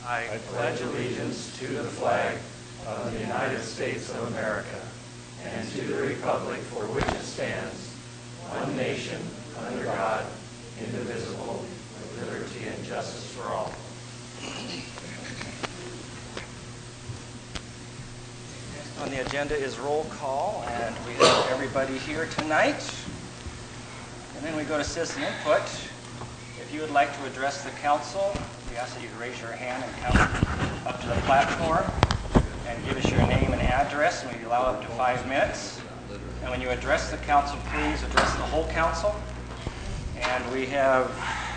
I pledge allegiance to the flag of the United States of America and to the republic for which it stands, one nation, under God, indivisible, with liberty and justice for all. On the agenda is roll call, and we have everybody here tonight. And then we go to citizen input. If you would like to address the council, we ask that you raise your hand and come up to the platform and give us your name and address, and we allow up to 5 minutes. And when you address the council, please address the whole council. And we have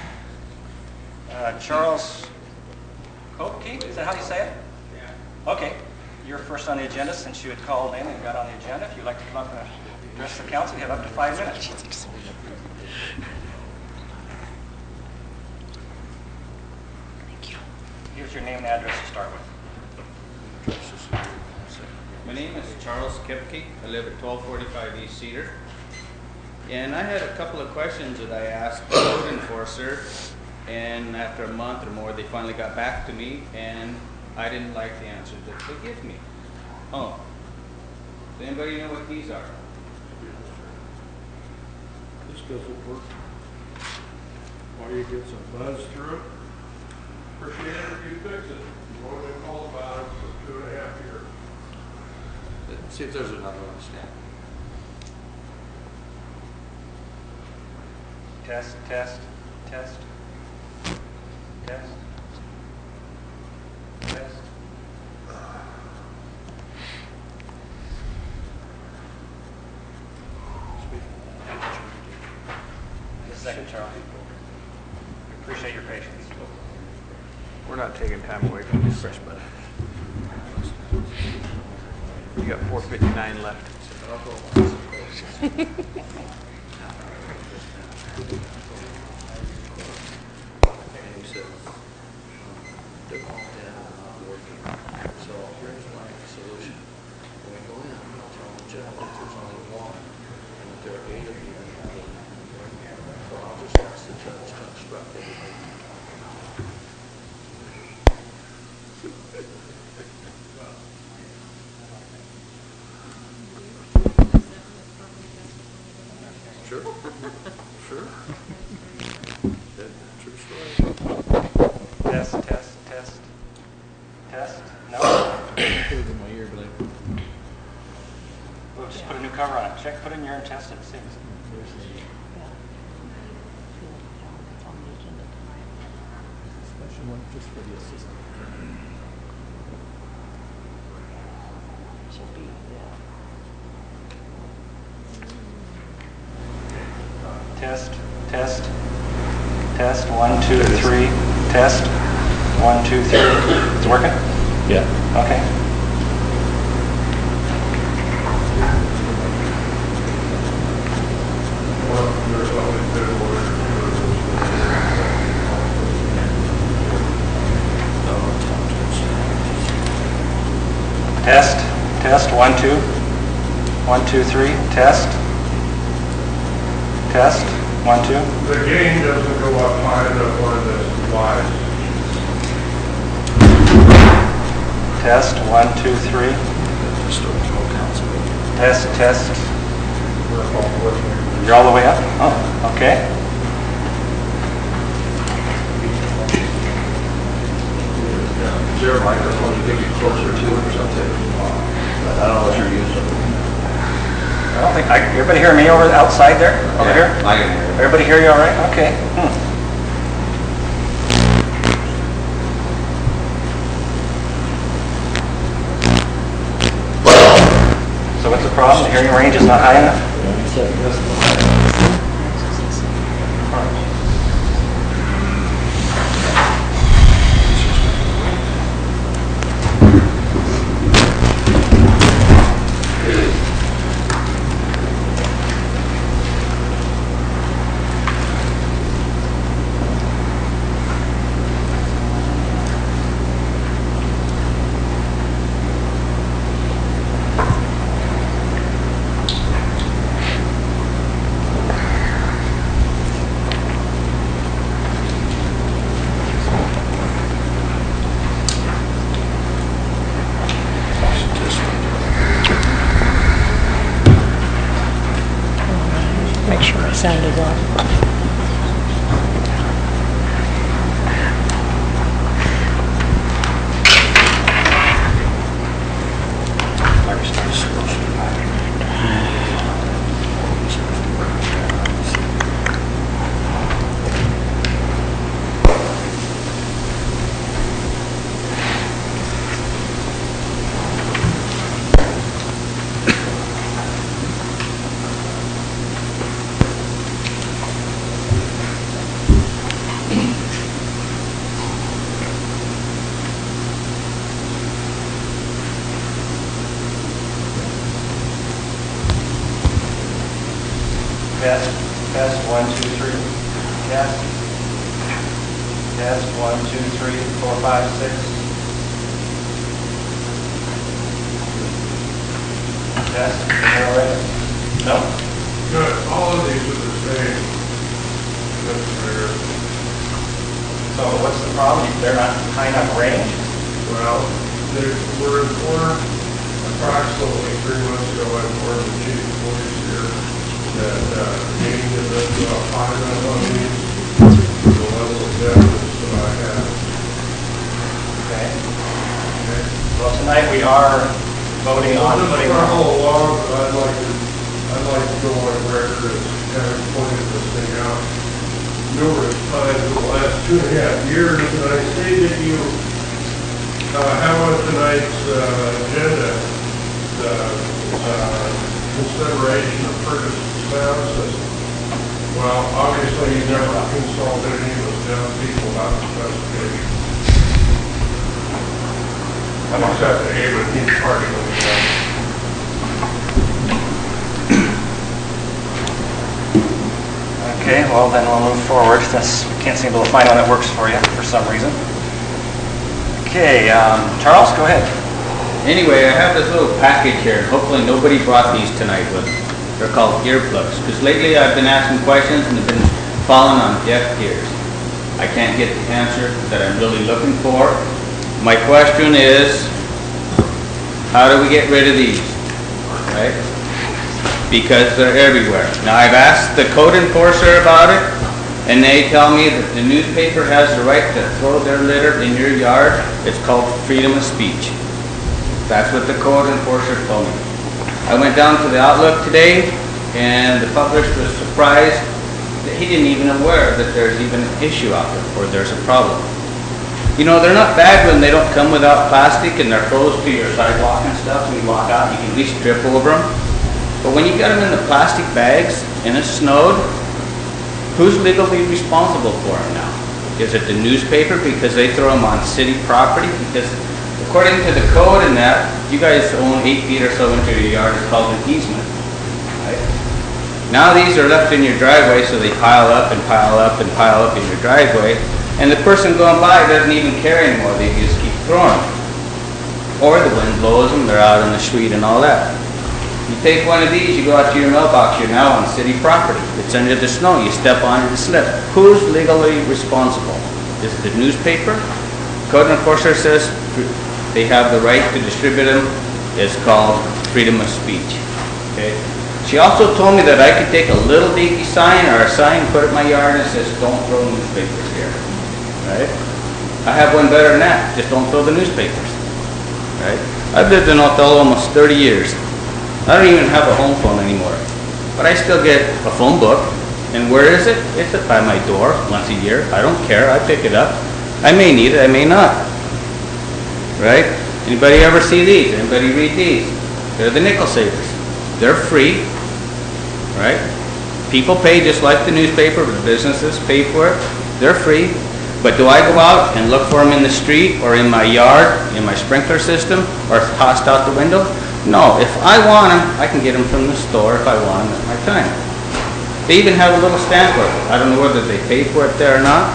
Charles Kopke, is that how you say it? Yeah. Okay. You're first on the agenda since you had called in and got on the agenda. If you'd like to come up and address the council, you have up to 5 minutes. Thank you. Here's your name and address to start with. My name is Charles Kipke. I live at 1245 East Cedar. And I had a couple of questions that I asked the code enforcer, and after a month or more, they finally got back to me, and I didn't like the answer that they give me. Oh, does anybody know what these are? This doesn't work. Why you get some buzz through it? Appreciate it if you fix it. You've only been called about it for 2.5 years. Let's see if there's another one, Stan. Test, test, test, test, test. Just a second, Charles. Appreciate your patience. We're not taking time away from you, fresh bud. You got 4:59 left. So here's my solution. When we go in, I'll tell the judge that there's only one and that there are 8 of you in the room. So I'll just ask the judge to instruct everybody. Sure. Sure. True story. Test, test, test, test. No? Put it in my ear, Blake. We'll just put a new cover on it. Check, put it in your own test and see. Special one just for the assistant. Test, test, test. 1, 2, 3. Test. 1, 2, 3. It's working? Yeah. Okay. There's only 2 Test, test. 1, 2. 1, 2, 3. Test. Test. 1, 2. The gain doesn't go up high enough on the wise. Test. 1, 2, 3. Test, test. We're all listening. You're all the way up? Oh, okay. Is there a microphone you think you're closer to or something? I don't know what you're using. I don't think, everybody hear me over outside there? Over here? I can hear you. Everybody hear you all right? Okay. So what's the problem? The hearing range is not high enough? Test, test, 1, 2, 3. Test. Test, 1, 2, 3, 4, 5, 6. Test, all right? No? Good, all of these are the same. That's fair. So what's the problem? They're not high enough range? Well, they were informed approximately 3 months ago, I informed the chief of police here that meeting is about 5 minutes on these, the level of evidence that I have. Okay. Okay? Well, tonight we are voting on Well, putting... this is all along, but I'd like to go on record as having pointed this thing out numerous times in the last 2.5 years, and I see that you have on tonight's agenda the consideration of Ferguson sound system. Well, obviously you never consulted any of those young people about the specification. Except that Ava, he's partially Okay, well then we'll move forward. We can't seem to find one that works for you for some reason. Okay, Charles, go ahead. Anyway, I have this little package here. Hopefully nobody brought these tonight with them. They're called earplugs. Because lately I've been asking questions and they've been falling on deaf ears. I can't get the answer that I'm really looking for. My question is, how do we get rid of these? Right? Because they're everywhere. Now I've asked the code enforcer about it, and they tell me that the newspaper has the right to throw their litter in your yard. It's called freedom of speech. That's what the code enforcer told me. I went down to the Outlook today, and the publisher was surprised that he didn't even aware that there's even an issue out there, or there's a problem. You know, they're not bad when they don't come without plastic and they're close to your sidewalk and stuff. When you walk out, you can at least trip over them. But when you got them in the plastic bags and it's snowed, who's legally responsible for them now? Is it the newspaper because they throw them on city property? Because according to the code and that, you guys own 8 feet or so into your yard. It's called an easement. Right? Now these are left in your driveway, so they pile up and pile up and pile up in your driveway. And the person going by doesn't even care anymore. They just keep throwing them. Or the wind blows them, they're out on the street and all that. You take one of these, you go out to your mailbox, you're now on city property. It's under the snow, you step on it and slip. Who's legally responsible? Is it the newspaper? Code enforcer says they have the right to distribute them. It's called freedom of speech. Okay. She also told me that I could take a little dinky sign or a sign, put it in my yard and it says, don't throw newspapers here. Right? I have one better than that. Just don't throw the newspapers. Right? I've lived in Othello almost 30 years. I don't even have a home phone anymore. But I still get a phone book. And where is it? It's by my door once a year. I don't care. I pick it up. I may need it. I may not. Right? Anybody ever see these? Anybody read these? They're the nickel savers. They're free. Right? People pay just like the newspaper. The businesses pay for it. They're free. But do I go out and look for them in the street or in my yard, in my sprinkler system, or tossed out the window? No. If I want them, I can get them from the store if I want them at my time. They even have a little stamp with it. I don't know whether they pay for it there or not.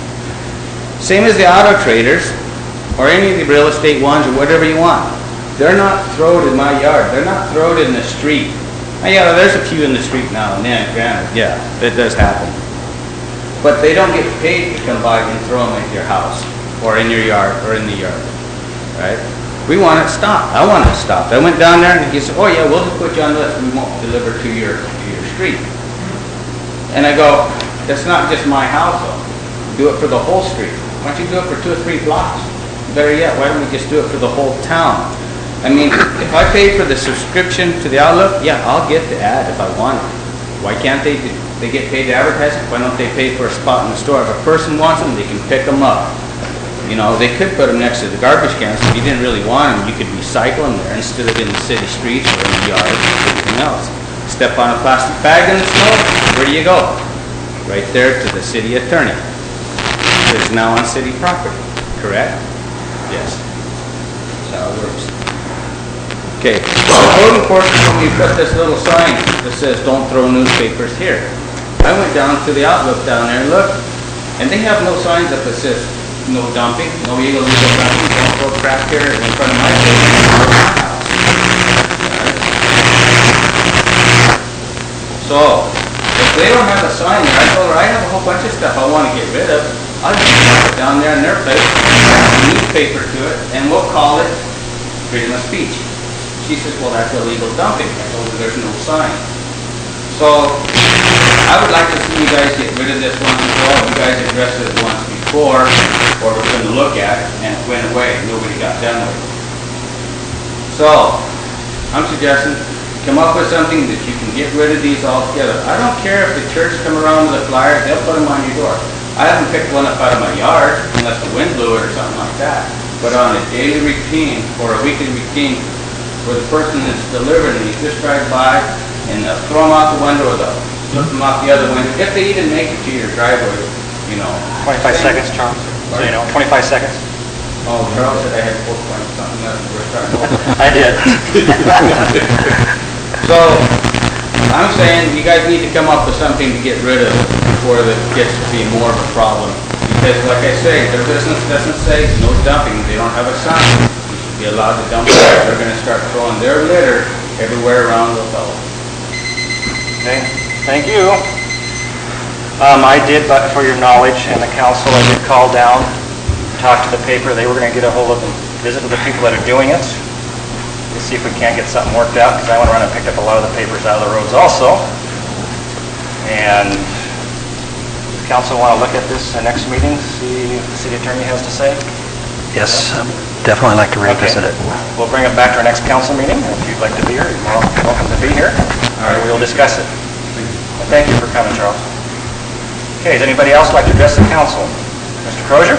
Same as the auto traders, or any of the real estate ones, or whatever you want. They're not thrown in my yard. They're not thrown in the street. Yeah, there's a few in the street now and then, granted. Yeah, that does happen. But they don't get paid to come by and throw them at your house, or in your yard, or in the yard. Right? We want it stopped. I want it stopped. I went down there and he said, oh yeah, we'll just put you on the list. We won't deliver to your street. And I go, that's not just my house though. Do it for the whole street. Why don't you do it for 2 or 3 blocks? Better yet, why don't we just do it for the whole town? I mean, if I pay for the subscription to the Outlook, yeah, I'll get the ad if I want it. Why can't they get paid to advertise it? Why don't they pay for a spot in the store? If a person wants them, they can pick them up. You know, they could put them next to the garbage cans. If you didn't really want them, you could recycle them there instead of in the city streets or in the yards or anything else. Step on a plastic bag in the snow, where do you go? Right there to the city attorney. It is now on city property, correct? Yes. That's how it works. Okay, so code enforcement, we put this little sign that says, don't throw newspapers here. I went down to the Outlook down there and looked, and they have no signs up that says, no dumping, no illegal dumping, don't throw crap here in front of my building or my house. So, if they don't have a sign there, I told her, I have a whole bunch of stuff I want to get rid of. I'll just put it down there in their place, add a newspaper to it, and we'll call it freedom of speech. She says, well, that's illegal dumping. I told her there's no sign. So, I would like to see you guys get rid of this once and for all. You guys addressed it once before, or we're going to look at it, and it went away. Nobody got done with it. So, I'm suggesting, come up with something that you can get rid of these altogether. I don't care if the church come around with a flyer, they'll put them on your door. I haven't picked one up out of my yard, unless the wind blew it or something like that. But on a daily routine, or a weekly routine, where the person that's delivering these just drive by and throw them out the window or they'll flip them out the other window, if they even make it to your driveway, you know. 25 seconds, Charles. So you know, 25 seconds. Oh, Charles said I had 4 points, something else, we're starting over. I did. So, I'm saying you guys need to come up with something to get rid of before it gets to be more of a problem. Because like I say, their business doesn't say no dumping, they don't have a sign. You should be allowed to dump there. They're going to start throwing their litter everywhere around the fellow. Okay, thank you. I did, but for your knowledge and the council, I did call down, talk to the paper. They were going to get a hold of and visit with the people that are doing it. We'll see if we can't get something worked out, because I went around and picked up a lot of the papers out of the roads also. And does the council want to look at this next meeting, see what the city attorney has to say? Yes, definitely like to revisit it. We'll bring it back to our next council meeting. If you'd like to be here, you're welcome to be here. All right, we'll discuss it. Well, thank you for coming, Charles. Okay, does anybody else like to address the council? Mr. Crozier?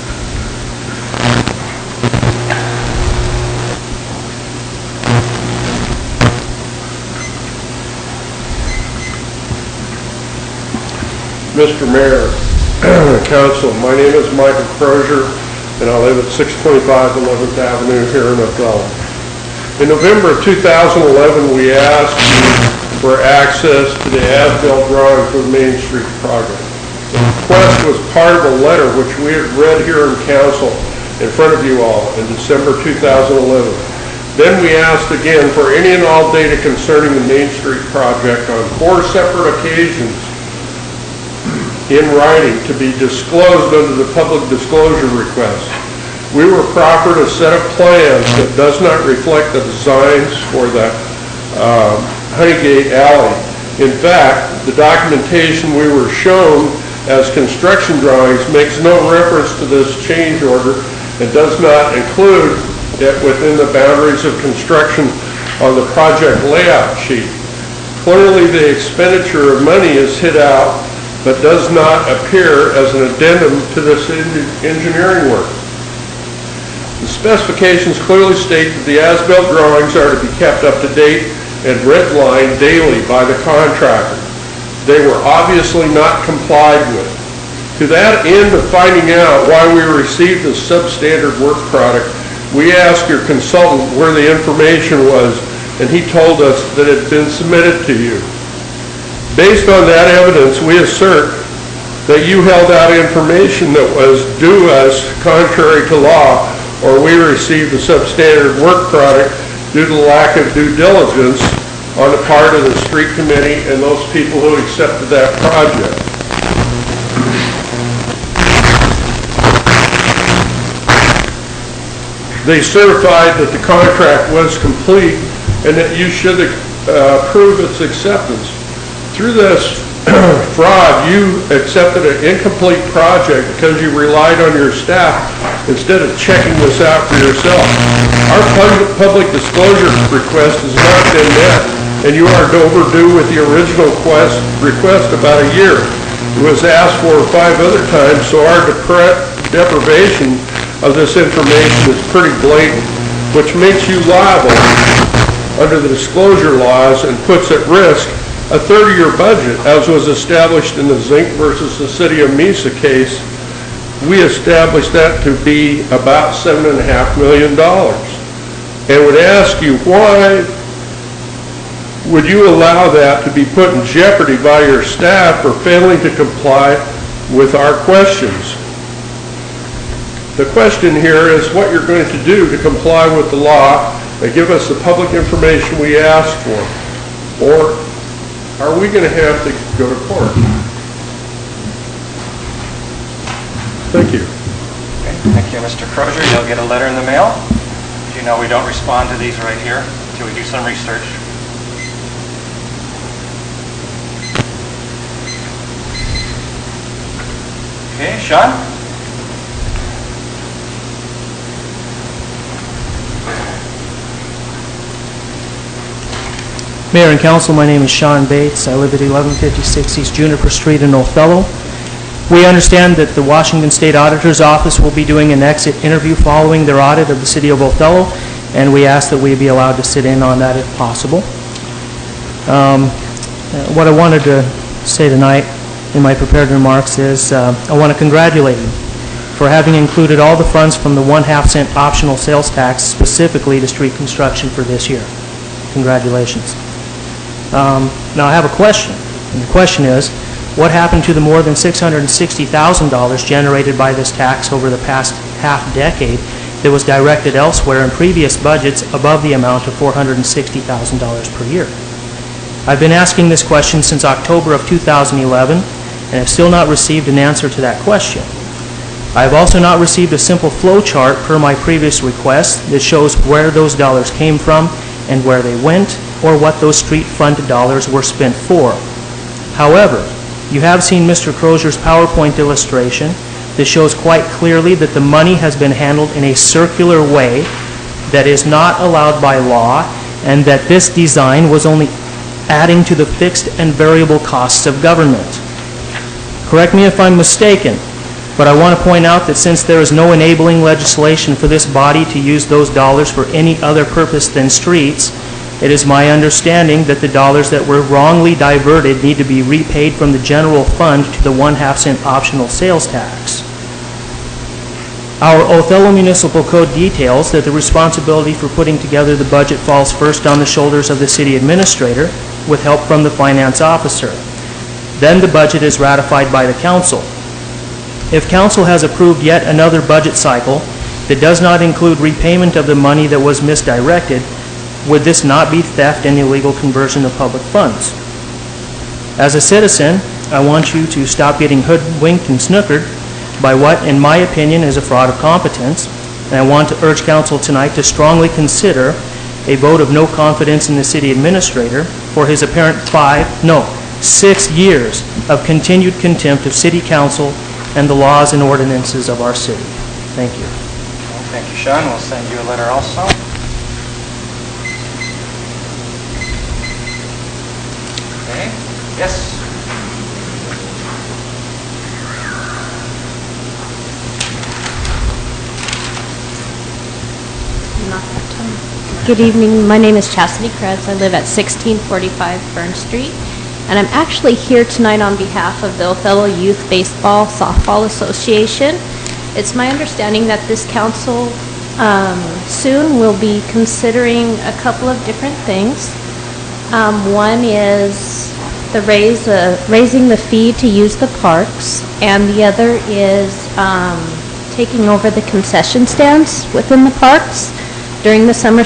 Mr. Mayor, Council, my name is Michael Crozier, and I live at 625 11th Avenue here in Othello. In November of 2011, we asked for access to the as-built drawing for the Main Street project. The request was part of a letter which we had read here in Council in front of you all in December 2011. Then we asked again for any and all data concerning the Main Street project on 4 separate occasions in writing to be disclosed under the public disclosure request. We were proffered a set of plans that does not reflect the designs for the Honeygate Alley. In fact, the documentation we were shown as construction drawings makes no reference to this change order and does not include it within the boundaries of construction on the project layout sheet. Clearly, the expenditure of money is hid out, but does not appear as an addendum to this engineering work. The specifications clearly state that the as-built drawings are to be kept up to date and redlined daily by the contractor. They were obviously not complied with. To that end of finding out why we received a substandard work product, we asked your consultant where the information was, and he told us that it had been submitted to you. Based on that evidence, we assert that you held out information that was due us contrary to law, or we received a substandard work product due to lack of due diligence on the part of the street committee and those people who accepted that project. They certified that the contract was complete and that you should approve its acceptance. Through this fraud. You accepted an incomplete project because you relied on your staff instead of checking this out for yourself. Our public disclosure request has not been met, and you are overdue with the original request about a year. It was asked for 5 other times, so our deprivation of this information is pretty blatant, which makes you liable under the disclosure laws and puts at risk a 30-year budget, as was established in the Zink versus the City of Mesa case. We established that to be about $7.5 million. And would ask you, why would you allow that to be put in jeopardy by your staff for failing to comply with our questions? The question here is what you're going to do to comply with the law and give us the public information we asked for. Or are we going to have to go to court? Thank you. Okay, thank you, Mr. Crozier. You'll get a letter in the mail. As you know, we don't respond to these right here until we do some research. Okay, Sean? Mayor and Council, my name is Sean Bates. I live at 1156 East Juniper Street in Othello. We understand that the Washington State Auditor's Office will be doing an exit interview following their audit of the City of Othello, and we ask that we be allowed to sit in on that if possible. What I wanted to say tonight in my prepared remarks is I want to congratulate you for having included all the funds from the 1/2 cent optional sales tax specifically to street construction for this year. Congratulations. Now I have a question, and the question is, what happened to the more than $660,000 generated by this tax over the past half-decade that was directed elsewhere in previous budgets above the amount of $460,000 per year? I've been asking this question since October of 2011 and have still not received an answer to that question. I have also not received a simple flow chart per my previous request that shows where those dollars came from and where they went, or what those street fund dollars were spent for. However, you have seen Mr. Crozier's PowerPoint illustration that shows quite clearly that the money has been handled in a circular way that is not allowed by law, and that this design was only adding to the fixed and variable costs of government. Correct me if I'm mistaken, but I want to point out that since there is no enabling legislation for this body to use those dollars for any other purpose than streets, it is my understanding that the dollars that were wrongly diverted need to be repaid from the general fund to the 1/2 cent optional sales tax. Our Othello Municipal Code details that the responsibility for putting together the budget falls first on the shoulders of the city administrator with help from the finance officer. Then the budget is ratified by the council. If council has approved yet another budget cycle that does not include repayment of the money that was misdirected, would this not be theft and illegal conversion of public funds? As a citizen, I want you to stop getting hoodwinked and snookered by what, in my opinion, is a fraud of competence, and I want to urge council tonight to strongly consider a vote of no confidence in the city administrator for his apparent 6 years of continued contempt of city council and the laws and ordinances of our city. Thank you. Thank you, Sean. We'll send you a letter also. Okay. Yes? Good evening. My name is Chastity Krebs. I live at 1645 Fern Street, and I'm actually here tonight on behalf of the Othello Youth Baseball Softball Association. It's my understanding that this council soon will be considering a couple of different things. One is the raising the fee to use the parks, and the other is taking over the concession stands within the parks during the summer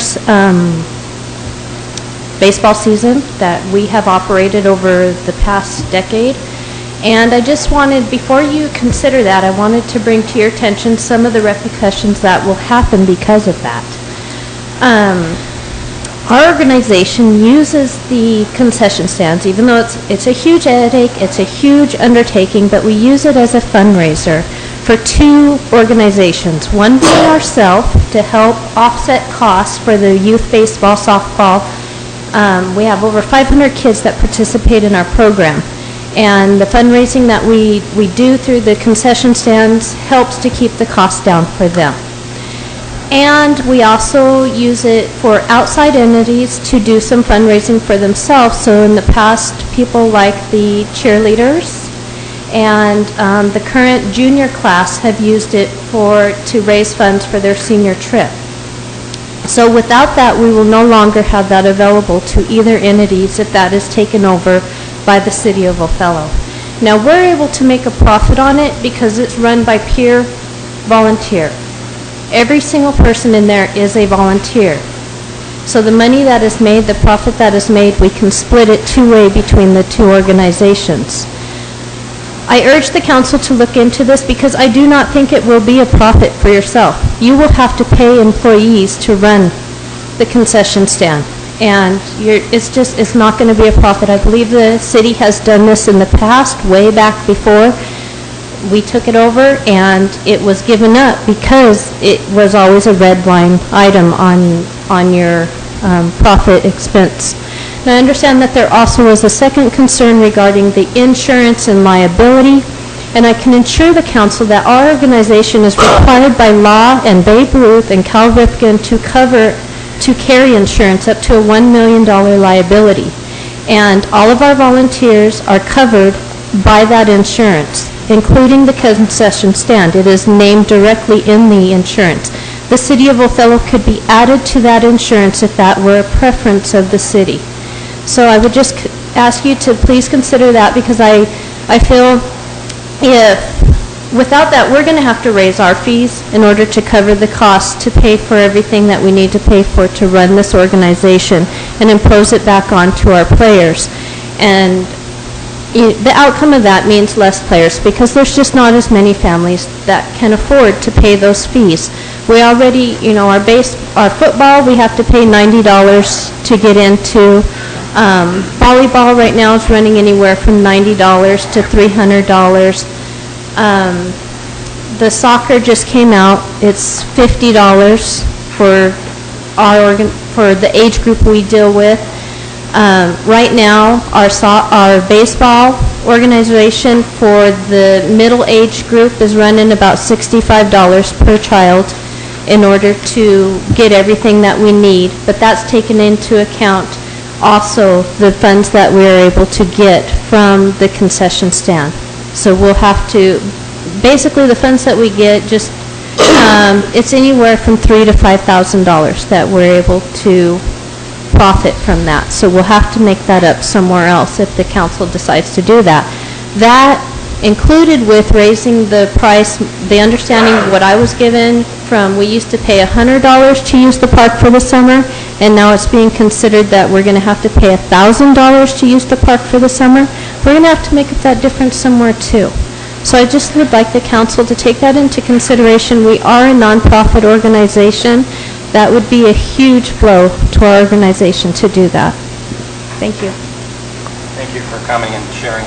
baseball season that we have operated over the past decade. And I just wanted, before you consider that, I wanted to bring to your attention some of the repercussions that will happen because of that. Our organization uses the concession stands, even though it's a huge headache, it's a huge undertaking, but we use it as a fundraiser for two organizations. One for ourselves to help offset costs for the youth baseball, softball. We have over 500 kids that participate in our program. And the fundraising that we do through the concession stands helps to keep the costs down for them. And we also use it for outside entities to do some fundraising for themselves. So in the past, people like the cheerleaders and the current junior class have used it to raise funds for their senior trip. So without that, we will no longer have that available to either entities if that is taken over by the City of Othello. Now, we're able to make a profit on it because it's run by peer volunteer. Every single person in there is a volunteer. So the money that is made, the profit that is made, we can split it two-way between the two organizations. I urge the council to look into this because I do not think it will be a profit for yourself. You will have to pay employees to run the concession stand. And it's not going to be a profit. I believe the city has done this in the past, way back before we took it over, and it was given up because it was always a red line item on your profit expense. Now, I understand that there also is a second concern regarding the insurance and liability, and I can assure the council that our organization is required by law and Babe Ruth and Cal Ripken to carry insurance up to a $1 million liability. And all of our volunteers are covered by that insurance, including the concession stand. It is named directly in the insurance. The City of Othello could be added to that insurance if that were a preference of the city. So I would just ask you to please consider that, because I feel without that, we're going to have to raise our fees in order to cover the costs to pay for everything that we need to pay for to run this organization and impose it back onto our players. And the outcome of that means less players because there's just not as many families that can afford to pay those fees. We already, our football, we have to pay $90 to get into. Volleyball right now is running anywhere from $90 to $300. The soccer just came out. It's $50 for the age group we deal with. Right now, our baseball organization for the middle age group is running about $65 per child in order to get everything that we need. But that's taken into account also the funds that we're able to get from the concession stand. So we'll have to, basically the funds that we get, just it's anywhere from $3,000 to $5,000 that we're able to profit from that. So we'll have to make that up somewhere else if the council decides to do that. That included with raising the price, the understanding of what I was given from, we used to pay $100 to use the park for the summer, and now it's being considered that we're going to have to pay $1,000 to use the park for the summer. We're going to have to make up that difference somewhere too. So I just would like the council to take that into consideration. We are a nonprofit organization. That would be a huge blow to our organization to do that. Thank you. Thank you for coming and sharing.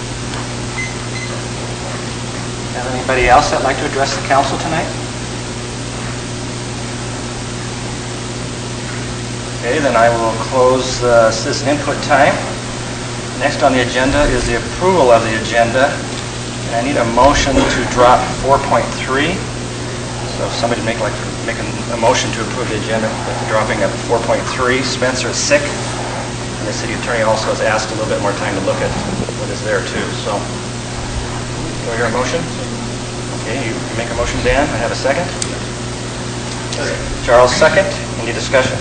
Have anybody else that'd like to address the council tonight? Okay, then I will close the citizen input time. Next on the agenda is the approval of the agenda. And I need a motion to drop 4.3. So if somebody make a motion to approve the agenda with the dropping of 4.3. Spencer is sick, and the city attorney also has asked a little bit more time to look at what is there too. So, do I hear a motion? Okay, you make a motion, Dan. I have a second. Charles, second. Any discussion?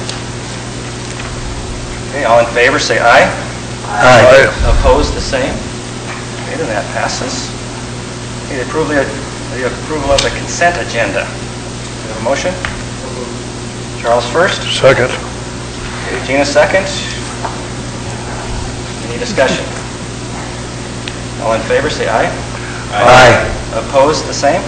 Okay, all in favor, say aye. Aye. Opposed, the same. Okay, then that passes. Okay, the approval of the consent agenda. Do you have a motion? Charles first. Second. Okay, Gina second. Any discussion? All in favor, say aye. Aye. Opposed, the same?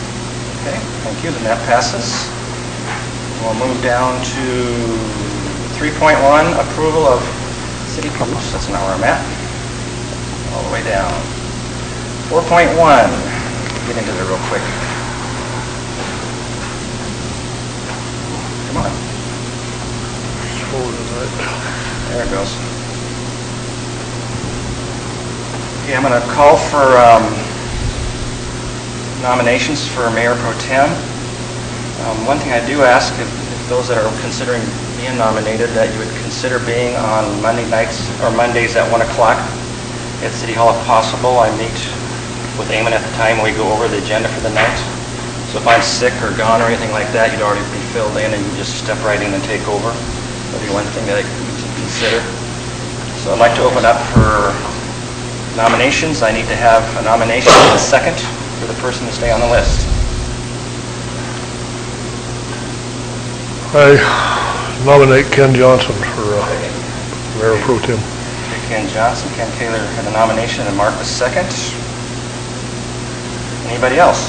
Okay, thank you. Then that passes. We'll move down to 3.1, approval of city, oops, that's not where I'm at. All the way down. 4.1, get into there real quick. Come on. There it goes. Okay, I'm going to call for nominations for Mayor Pro Tem. One thing I do ask, if those that are considering being nominated, that you would consider being on Monday nights or Mondays at 1 o'clock at City Hall if possible. I meet with Eamon at the time we go over the agenda for the night. So if I'm sick or gone or anything like that, you'd already be filled in and you just step right in and take over. That'd be one thing that I could consider. So I'd like to open up for nominations. I need to have a nomination and a second for the person to stay on the list. I nominate Ken Johnson for Mayor Pro Tem. Ken Johnson, Ken Taylor had the nomination, and Mark the second. Anybody else?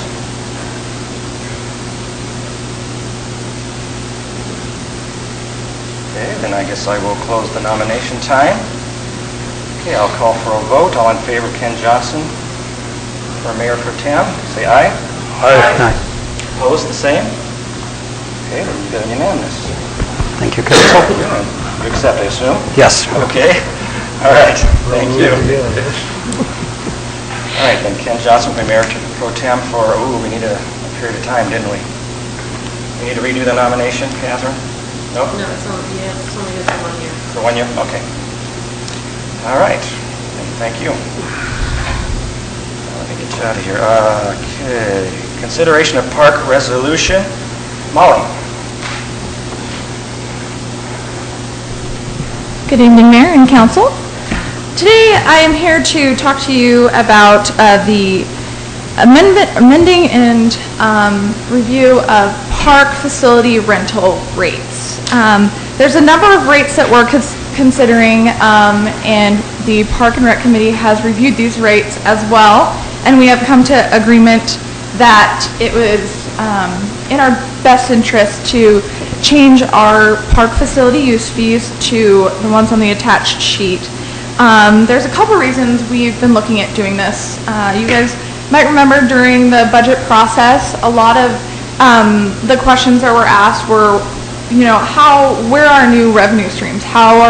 Okay, then I guess I will close the nomination time. Okay, I'll call for a vote. All in favor of Ken Johnson for Mayor Pro Tem, say aye. Aye. Opposed, the same? Okay, then you got a unanimous. Thank you, Council. You accept, I assume? Yes. Okay. All right. Thank you. All right, then Ken Johnson for Mayor Pro Tem for, we need a period of time, didn't we? We need to redo the nomination, Catherine? No? No, it's only good for 1 year. For 1 year? Okay. All right. Thank you. Let me get you out of here. Okay. Consideration of park resolution. Molly. Good evening, Mayor and Council. Today I am here to talk to you about the amending and review of park facility rental rates. There's a number of rates that we're considering, and the Park and Rec Committee has reviewed these rates as well, and we have come to agreement that it was in our best interest to change our park facility use fees to the ones on the attached sheet. There's a couple reasons we've been looking at doing this. You guys might remember during the budget process, a lot of the questions that were asked were, where are new revenue streams?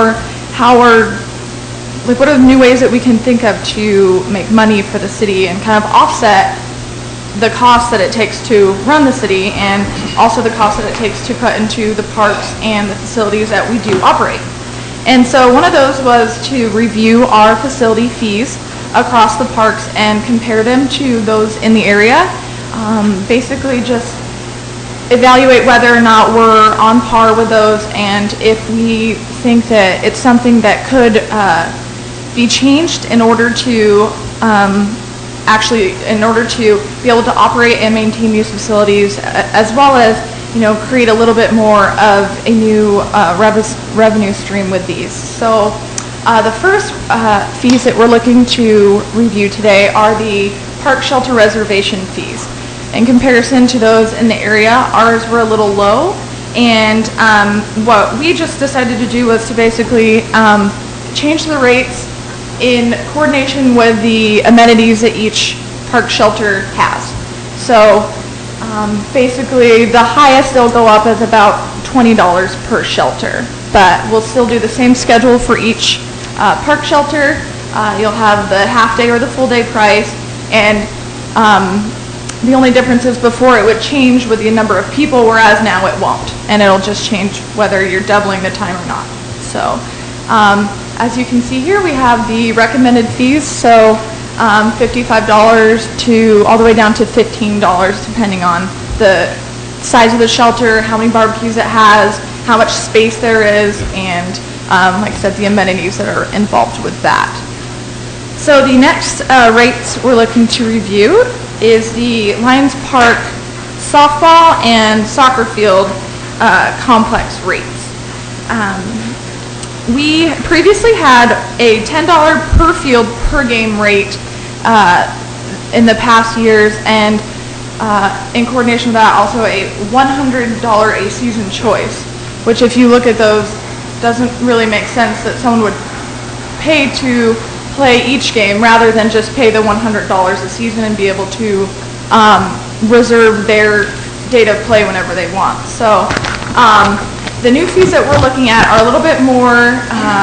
What are the new ways that we can think of to make money for the city and kind of offset the cost that it takes to run the city and also the cost that it takes to put into the parks and the facilities that we do operate. And so one of those was to review our facility fees across the parks and compare them to those in the area. Basically just evaluate whether or not we're on par with those, and if we think that it's something that could be changed in order to be able to operate and maintain these facilities, as well as create a little bit more of a new revenue stream with these. So the first fees that we're looking to review today are the park shelter reservation fees. In comparison to those in the area, ours were a little low, and what we just decided to do was to basically change the rates in coordination with the amenities that each park shelter has. So basically the highest they'll go up is about $20 per shelter, but we'll still do the same schedule for each park shelter. You'll have the half day or the full day price, and the only difference is before it would change with the number of people, whereas now it won't, and it'll just change whether you're doubling the time or not. So as you can see here, we have the recommended fees, so $55 to all the way down to $15, depending on the size of the shelter, how many barbecues it has, how much space there is, and like I said, the amenities that are involved with that. So the next rates we're looking to review is the Lions Park softball and soccer field complex rates. We previously had a $10 per field per game rate in the past years, and in coordination with that, also a $100 a season choice, which if you look at those doesn't really make sense that someone would pay to play each game rather than just pay the $100 a season and be able to reserve their day to play whenever they want. So the new fees that we're looking at are a little bit more,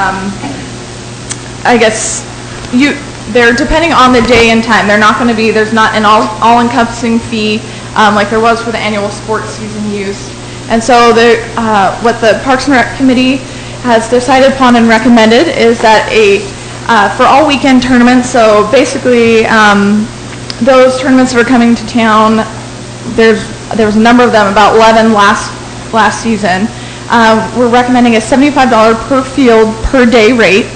I guess, they're depending on the day and time. They're not going to be, there's not an all-encompassing fee like there was for the annual sports season use. And so what the Parks and Rec Committee has decided upon and recommended is that for all weekend tournaments, so basically those tournaments that are coming to town, there was a number of them, about 11 last season. We're recommending a $75 per field per day rate.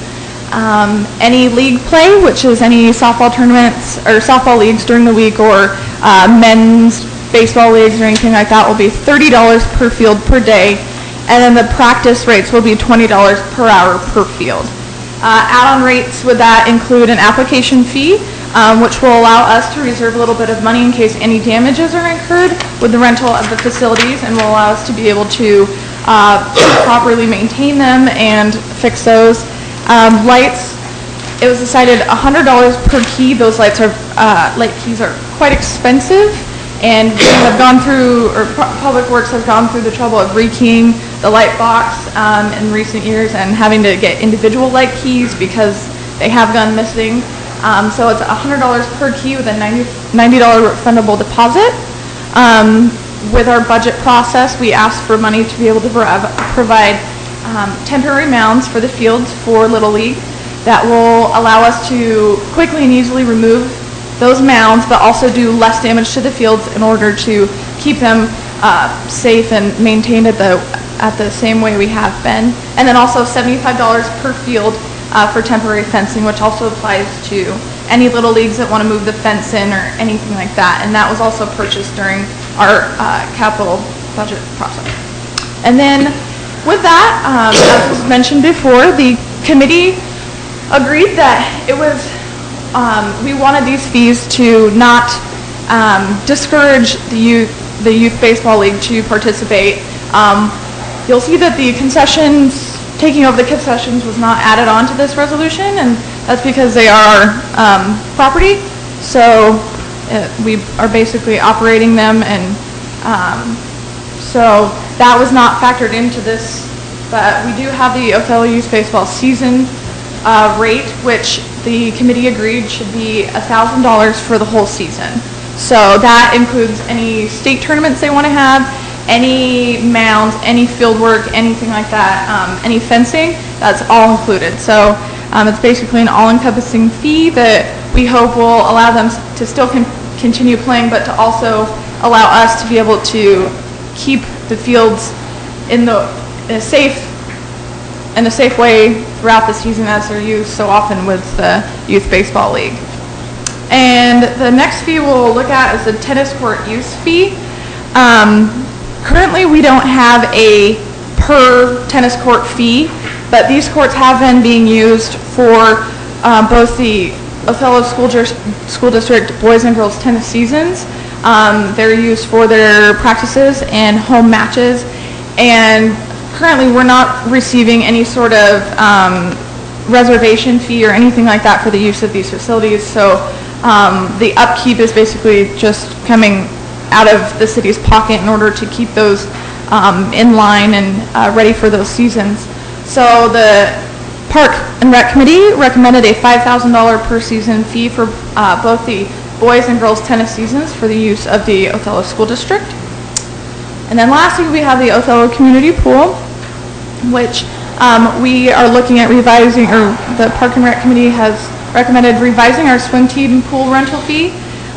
Any league play, which is any softball tournaments or softball leagues during the week, or men's baseball leagues or anything like that, will be $30 per field per day, and then the practice rates will be $20 per hour per field. Add-on rates with that include an application fee, which will allow us to reserve a little bit of money in case any damages are incurred with the rental of the facilities, and will allow us to be able to properly maintain them and fix those. Lights, it was decided $100 per key. Those light keys are quite expensive, and we have gone through, or Public Works has gone through the trouble of rekeying the light box in recent years and having to get individual light keys because they have gone missing. So it's $100 per key with a $90 refundable deposit. With our budget process, we asked for money to be able to provide temporary mounds for the fields for Little League that will allow us to quickly and easily remove those mounds, but also do less damage to the fields in order to keep them safe and maintained at the same way we have been. And then also $75 per field for temporary fencing, which also applies to any Little Leagues that want to move the fence in or anything like that. And that was also purchased during our capital budget process. And then with that, as was mentioned before, the committee agreed that it was, we wanted these fees to not discourage the youth baseball league to participate. You'll see that the concessions, taking over the concessions, was not added on to this resolution, and that's because they are property. So we are basically operating them, and so that was not factored into this. But we do have the Othello Youth Baseball season rate, which the committee agreed should be $1,000 for the whole season. So that includes any state tournaments they want to have, any mounds, any field work, anything like that, any fencing, that's all included. So it's basically an all-encompassing fee that we hope will allow them to still continue playing, but to also allow us to be able to keep the fields in a safe way throughout the season, as they're used so often with the Youth Baseball League. And the next fee we'll look at is the tennis court use fee. Currently we don't have a per tennis court fee, but these courts have been being used for both the Othello School District boys and girls tennis seasons. They're used for their practices and home matches, and currently we're not receiving any sort of reservation fee or anything like that for the use of these facilities. So the upkeep is basically just coming out of the city's pocket in order to keep those in line and ready for those seasons. So the Park and Rec Committee recommended a $5,000 per season fee for both the boys and girls tennis seasons for the use of the Othello School District. And then lastly, we have the Othello Community Pool, which we are looking at revising, or the Park and Rec Committee has recommended revising our swim team pool rental fee,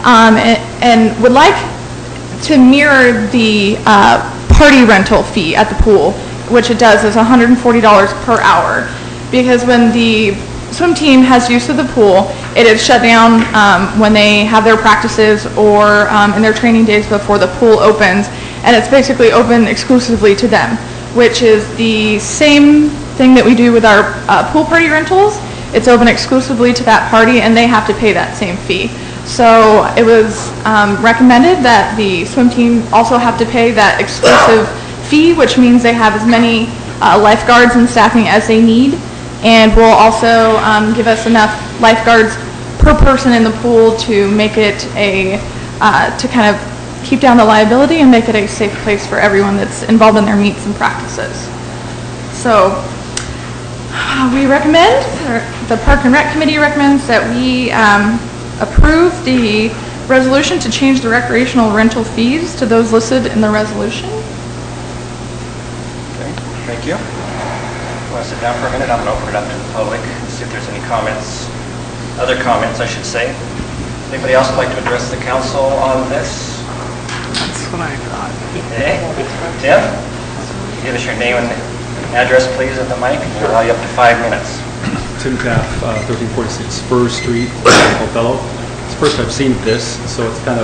and would like to mirror the party rental fee at the pool, which it does is $140 per hour. Because when the swim team has use of the pool, it is shut down when they have their practices or in their training days before the pool opens, and it's basically open exclusively to them, which is the same thing that we do with our pool party rentals. It's open exclusively to that party, and they have to pay that same fee. So it was recommended that the swim team also have to pay that exclusive fee, which means they have as many lifeguards and staffing as they need, and will also give us enough lifeguards per person in the pool to make it to kind of keep down the liability and make it a safe place for everyone that's involved in their meets and practices. So we recommend, or the Park and Rec Committee recommends, that we approve the resolution to change the recreational rental fees to those listed in the resolution. Okay, thank you. Want to sit down for a minute? I'm going to open it up to the public, see if there's any comments, other comments, I should say. Anybody else would like to address the council on this? That's what I thought. Okay. Tim, give us your name and address, please, at the mic, and we'll allow you up to 5 minutes. Tim Taff, 1346 Spur Street, Othello. It's the first I've seen this, so it's kind of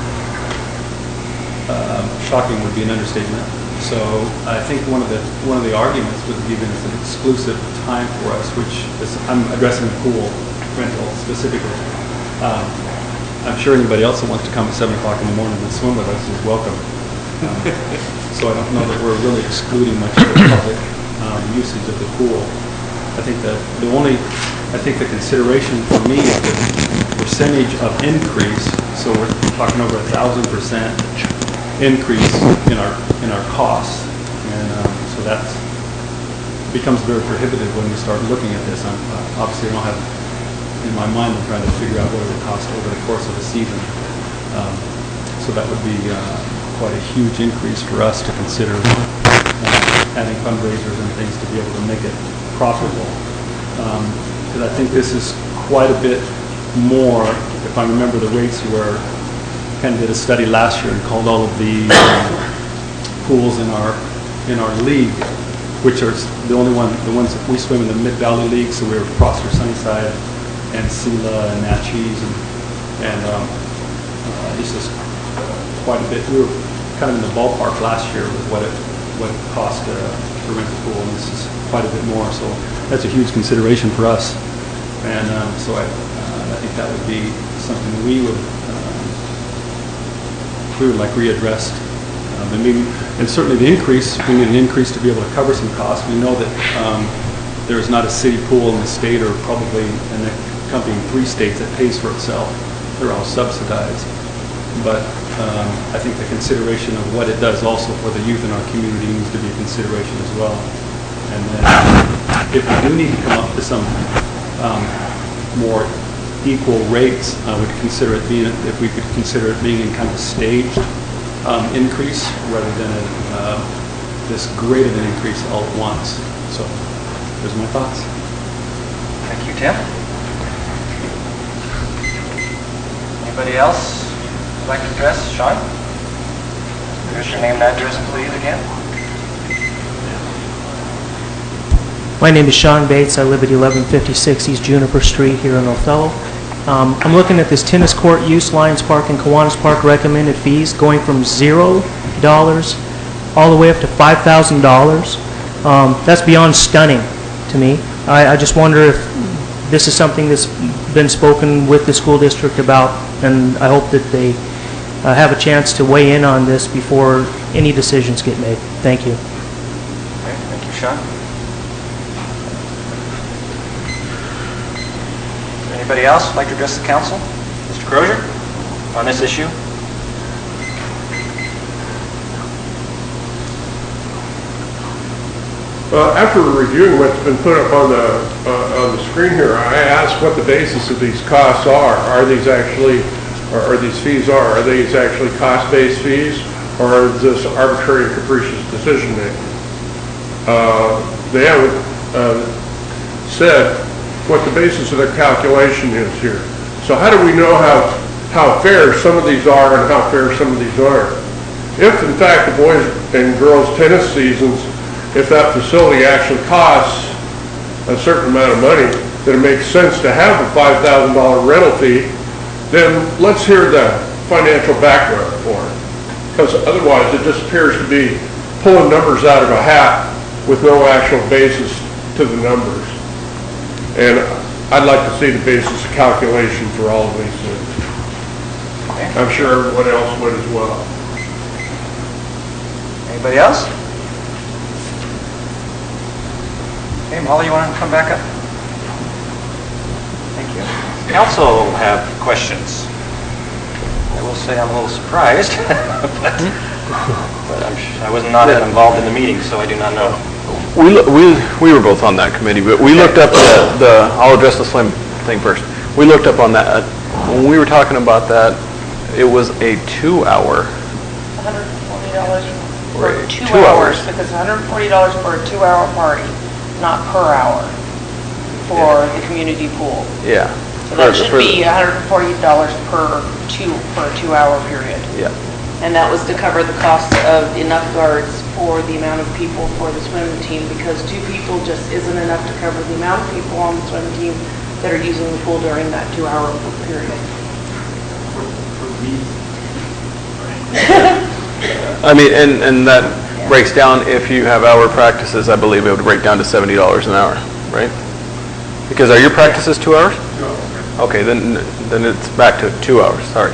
shocking would be an understatement. So I think one of the arguments would be that it's an exclusive time for us, which is, I'm addressing the pool rental specifically. I'm sure anybody else that wants to come at 7 o'clock in the morning and swim with us is welcome. So I don't know that we're really excluding much of the public usage of the pool. I think that the consideration for me is the percentage of increase. So we're talking over 1,000% increase in our costs, and so that becomes very prohibitive when we start looking at this. Obviously, I don't have in my mind. I'm trying to figure out what it would cost over the course of a season. So that would be quite a huge increase for us to consider having fundraisers and things to be able to make it profitable. Because I think this is quite a bit more. If I remember, the rates were, kind of did a study last year and called all of the pools in our league, which are the ones that we swim in the Mid-Valley League. So we were Prosser, Sunnyside, and Sela and Natchez, and it's just quite a bit. We were kind of in the ballpark last year with what it cost to rent the pool, and this is quite a bit more. So that's a huge consideration for us, and so I think that would be something we would like readdressed. And certainly the increase, we need an increase to be able to cover some costs. We know that there is not a city pool in the state, or probably in the accompanying 3 states, that pays for itself. They're all subsidized. But I think the consideration of what it does also for the youth in our community needs to be a consideration as well. And then if we do need to come up to some more equal rates, I would consider it being, if we could consider it being in kind of a staged increase rather than this great of an increase all at once. So those are my thoughts. Thank you, Tim. Anybody else would like to address? Sean? Here's your name and address, please, again. My name is Sean Bates. I live at 1156 East Juniper Street here in Othello. I'm looking at this tennis court use, Lions Park and Kiwanis Park recommended fees going from $0 all the way up to $5,000. That's beyond stunning to me. I just wonder if this is something that's been spoken with the school district about, and I hope that they have a chance to weigh in on this before any decisions get made. Thank you. Okay, thank you, Sean. Anybody else like to address the council? Mr. Crozier, on this issue? After reviewing what's been put up on the screen here, I asked what the basis of these costs are. Are these actually, or these fees are these actually cost-based fees, or is this arbitrary and capricious decision making? They haven't said what the basis of their calculation is here. So how do we know how fair some of these are and how fair some of these aren't? If in fact the boys and girls tennis seasons, if that facility actually costs a certain amount of money, then it makes sense to have a $5,000 rental fee, then let's hear the financial background for it. Because otherwise it just appears to be pulling numbers out of a hat with no actual basis to the numbers. And I'd like to see the basis of calculation for all of these things. Okay. I'm sure everyone else would as well. Anybody else? Okay, Molly, you want to come back up? Thank you. Council have questions. I will say I'm a little surprised, but I was not involved in the meeting, so I do not know. We were both on that committee, but we looked up I'll address the Slim thing first. We looked up on that. When we were talking about that, it was a 2-hour. $140 for 2 hours, because $140 for a 2-hour party, not per hour for the community pool. Yeah. So that should be $140 for a 2-hour period. Yeah. And that was to cover the cost of enough guards for the amount of people for the swim team, because 2 people just isn't enough to cover the amount of people on the swim team that are using the pool during that 2-hour period. I mean, and that breaks down, if you have hour practices, I believe it would break down to $70 an hour, right? Because are your practices 2 hours? No. Okay, then it's back to 2 hours. Sorry.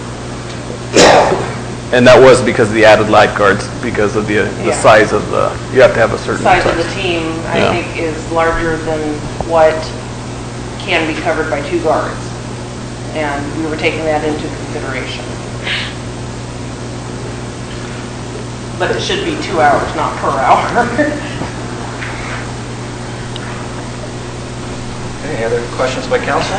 And that was because of the added lifeguards, because of the size of you have to have a certain size of the team, I think, is larger than what can be covered by 2 guards. And we were taking that into consideration. But it should be 2 hours, not per hour. Any other questions by council?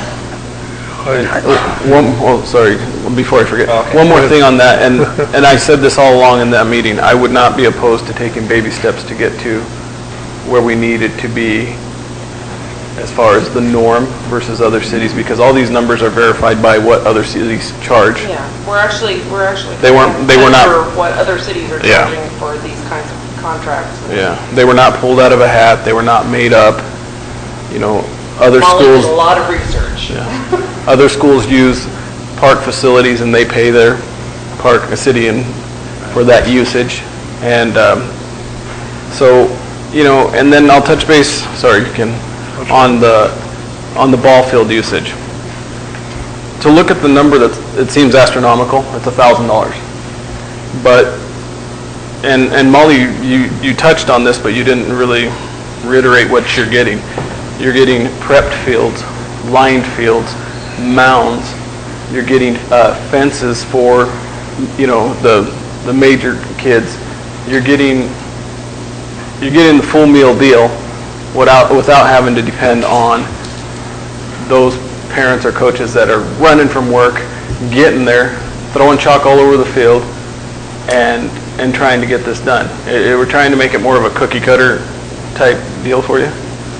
Sorry, before I forget, okay. One more thing on that, and I said this all along in that meeting, I would not be opposed to taking baby steps to get to where we needed to be as far as the norm versus other cities, because all these numbers are verified by what other cities charge. Yeah, we're actually They were not for what other cities are charging for these kinds of contracts. Yeah, they were not pulled out of a hat. They were not made up. You know, other Molly schools. did a lot of research. Yeah. Other schools use park facilities and they pay their city for that usage. And so, you know, and then I'll touch base, sorry, Ken, on the ball field usage. To look at the number it seems astronomical, it's $1,000. But, and Molly, you touched on this, but you didn't really reiterate what you're getting. You're getting prepped fields, lined fields, mounds. You're getting fences for, you know, the major kids. You're getting the full meal deal without having to depend on those parents or coaches that are running from work, getting there, throwing chalk all over the field, and trying to get this done. We're trying to make it more of a cookie cutter type deal for you.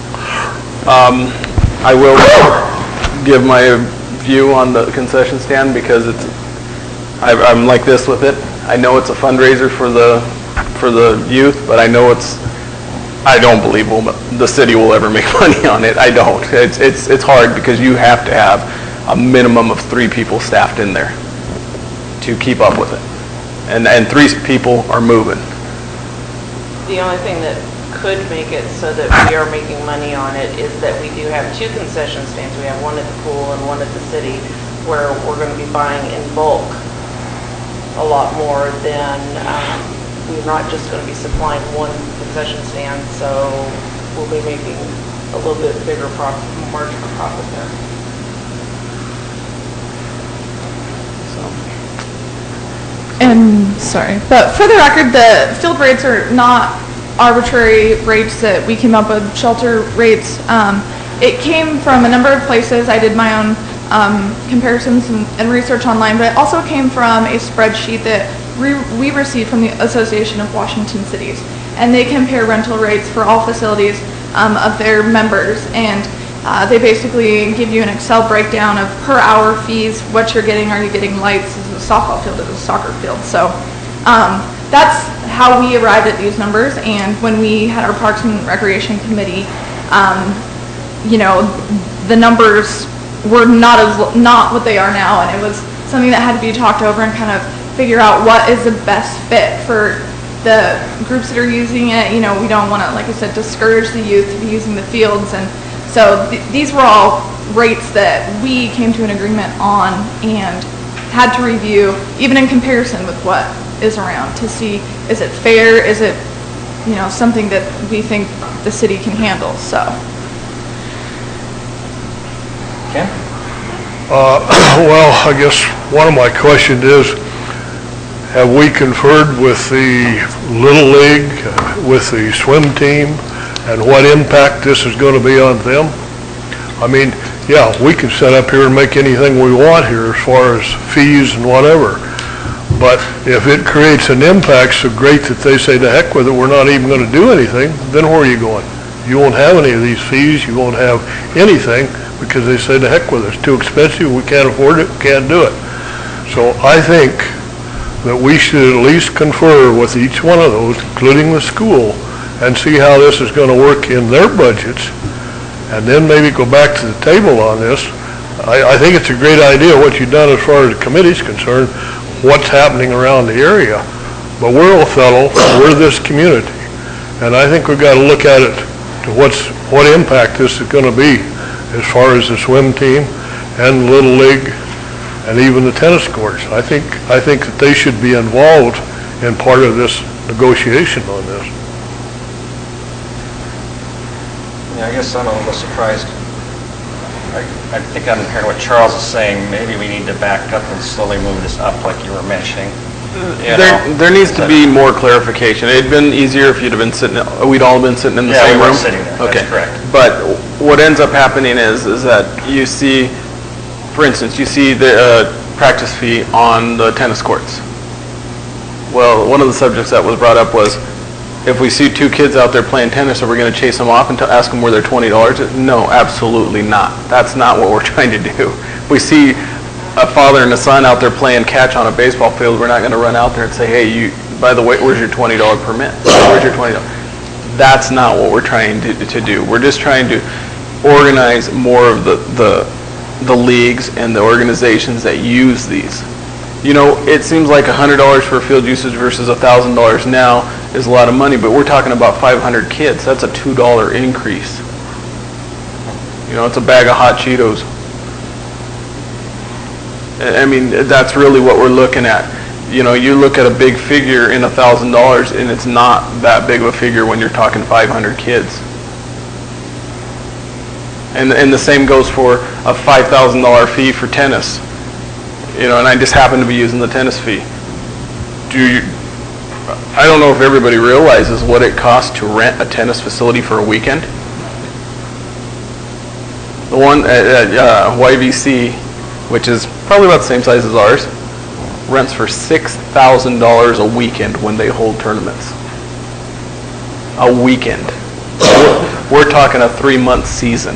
I will give my view on the concession stand because I'm like this with it. I know it's a fundraiser for the youth, but I don't believe the city will ever make money on it. I don't. It's hard because you have to have a minimum of 3 people staffed in there to keep up with it, and 3 people are moving. The only thing that could make it so that we are making money on it is that we do have 2 concession stands. We have one at the pool and one at the city, where we're going to be buying in bulk a lot more than we're not just going to be supplying one concession stand, so we'll be making a little bit bigger margin of profit there. And sorry, but for the record, the field rates are not arbitrary rates that we came up with, shelter rates. It came from a number of places. I did my own comparisons and research online, but it also came from a spreadsheet that we received from the Association of Washington Cities. And they compare rental rates for all facilities of their members, and they basically give you an Excel breakdown of per hour fees, what you're getting. Are you getting lights? Is it a softball field? Is it a soccer field? So that's how we arrived at these numbers. And when we had our Parks and Recreation Committee, you know, the numbers were not what they are now, and it was something that had to be talked over and kind of figure out what is the best fit for the groups that are using it. You know, we don't want to, like I said, discourage the youth to be using the fields, and so these were all rates that we came to an agreement on and had to review, even in comparison with what is around, to see, is it fair, is it something that we think the city can handle, so. Ken? Well, I guess one of my questions is, have we conferred with the Little League, with the swim team, and what impact this is going to be on them? I mean, yeah, we can set up here and make anything we want here as far as fees and whatever. But if it creates an impact so great that they say, to heck with it, we're not even going to do anything, then where are you going? You won't have any of these fees, you won't have anything, because they say, to heck with it, it's too expensive, we can't afford it, can't do it. So I think that we should at least confer with each one of those, including the school, and see how this is going to work in their budgets, and then maybe go back to the table on this. I think it's a great idea what you've done as far as the committee's concerned, what's happening around the area. But we're Othello, we're this community, and I think we've got to look at it to what impact this is going to be as far as the swim team and Little League and even the tennis courts. I think that they should be involved in part of this negotiation on this. Yeah, I guess I'm a little surprised. I think I'm hearing what Charles is saying. Maybe we need to back up and slowly move this up like you were mentioning. There needs to be more clarification. It'd been easier if you'd have been sitting, we'd all been sitting in the same room. Yeah, we were sitting there, okay. That's correct. But what ends up happening is that you see, for instance, you see the practice fee on the tennis courts. Well, one of the subjects that was brought up was, if we see two kids out there playing tennis, are we going to chase them off and ask them where their $20 is? No, absolutely not. That's not what we're trying to do. If we see a father and a son out there playing catch on a baseball field, we're not going to run out there and say, hey, by the way, where's your $20 permit? Where's your $20? That's not what we're trying to do. We're just trying to organize more of the leagues and the organizations that use these. You know, it seems like $100 for field usage versus $1,000 now is a lot of money, but we're talking about 500 kids. That's a $2 increase. You know, it's a bag of hot Cheetos. I mean, that's really what we're looking at. You know, you look at a big figure in $1,000, and it's not that big of a figure when you're talking 500 kids. And the same goes for a $5,000 fee for tennis. You know, and I just happen to be using the tennis fee. I don't know if everybody realizes what it costs to rent a tennis facility for a weekend. The one at YVC, which is probably about the same size as ours, rents for $6,000 a weekend when they hold tournaments. A weekend. We're talking a 3-month season.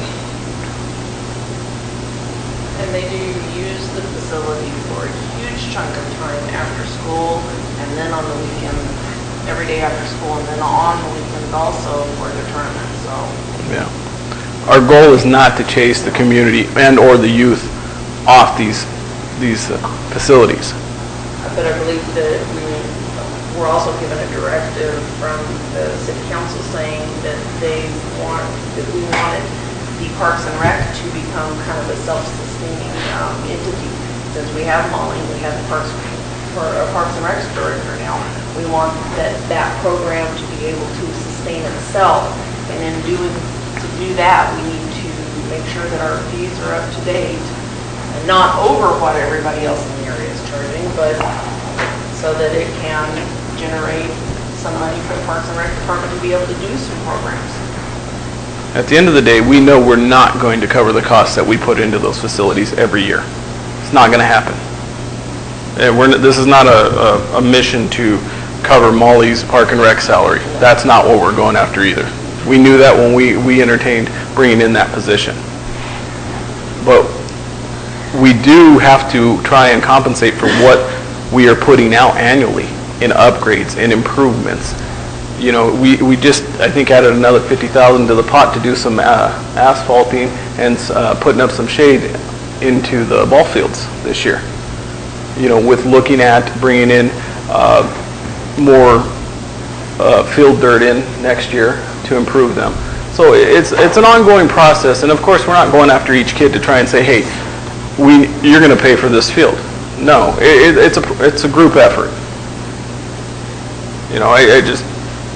And they do use the facility for a huge chunk of time after school, and then on the weekend, every day after school, and then on the weekends also for their tournaments. So yeah, our goal is not to chase the community and or the youth off these facilities. But I believe that we're also given a directive from the city council saying that we wanted the Parks and Rec to become kind of a self-sustaining entity. Since we have Molly, we have the Parks and Rec director now, we want that program to be able to sustain itself. And in to do that, we need to make sure that our fees are up to date and not over what everybody else in the area is charging, but so that it can generate some money for the Parks and Rec department to be able to do some programs. At the end of the day, we know we're not going to cover the costs that we put into those facilities every year. It's not going to happen. This is not a mission to cover Molly's Park and Rec salary. That's not what we're going after either. We knew that when we entertained bringing in that position. But we do have to try and compensate for what we are putting out annually in upgrades and improvements. You know, we just, I think, added another $50,000 to the pot to do some asphalting and putting up some shade into the ball fields this year. You know, with looking at bringing in more field dirt in next year to improve them. So it's an ongoing process, and of course we're not going after each kid to try and say, hey, you're going to pay for this field. No, it's a group effort. You know,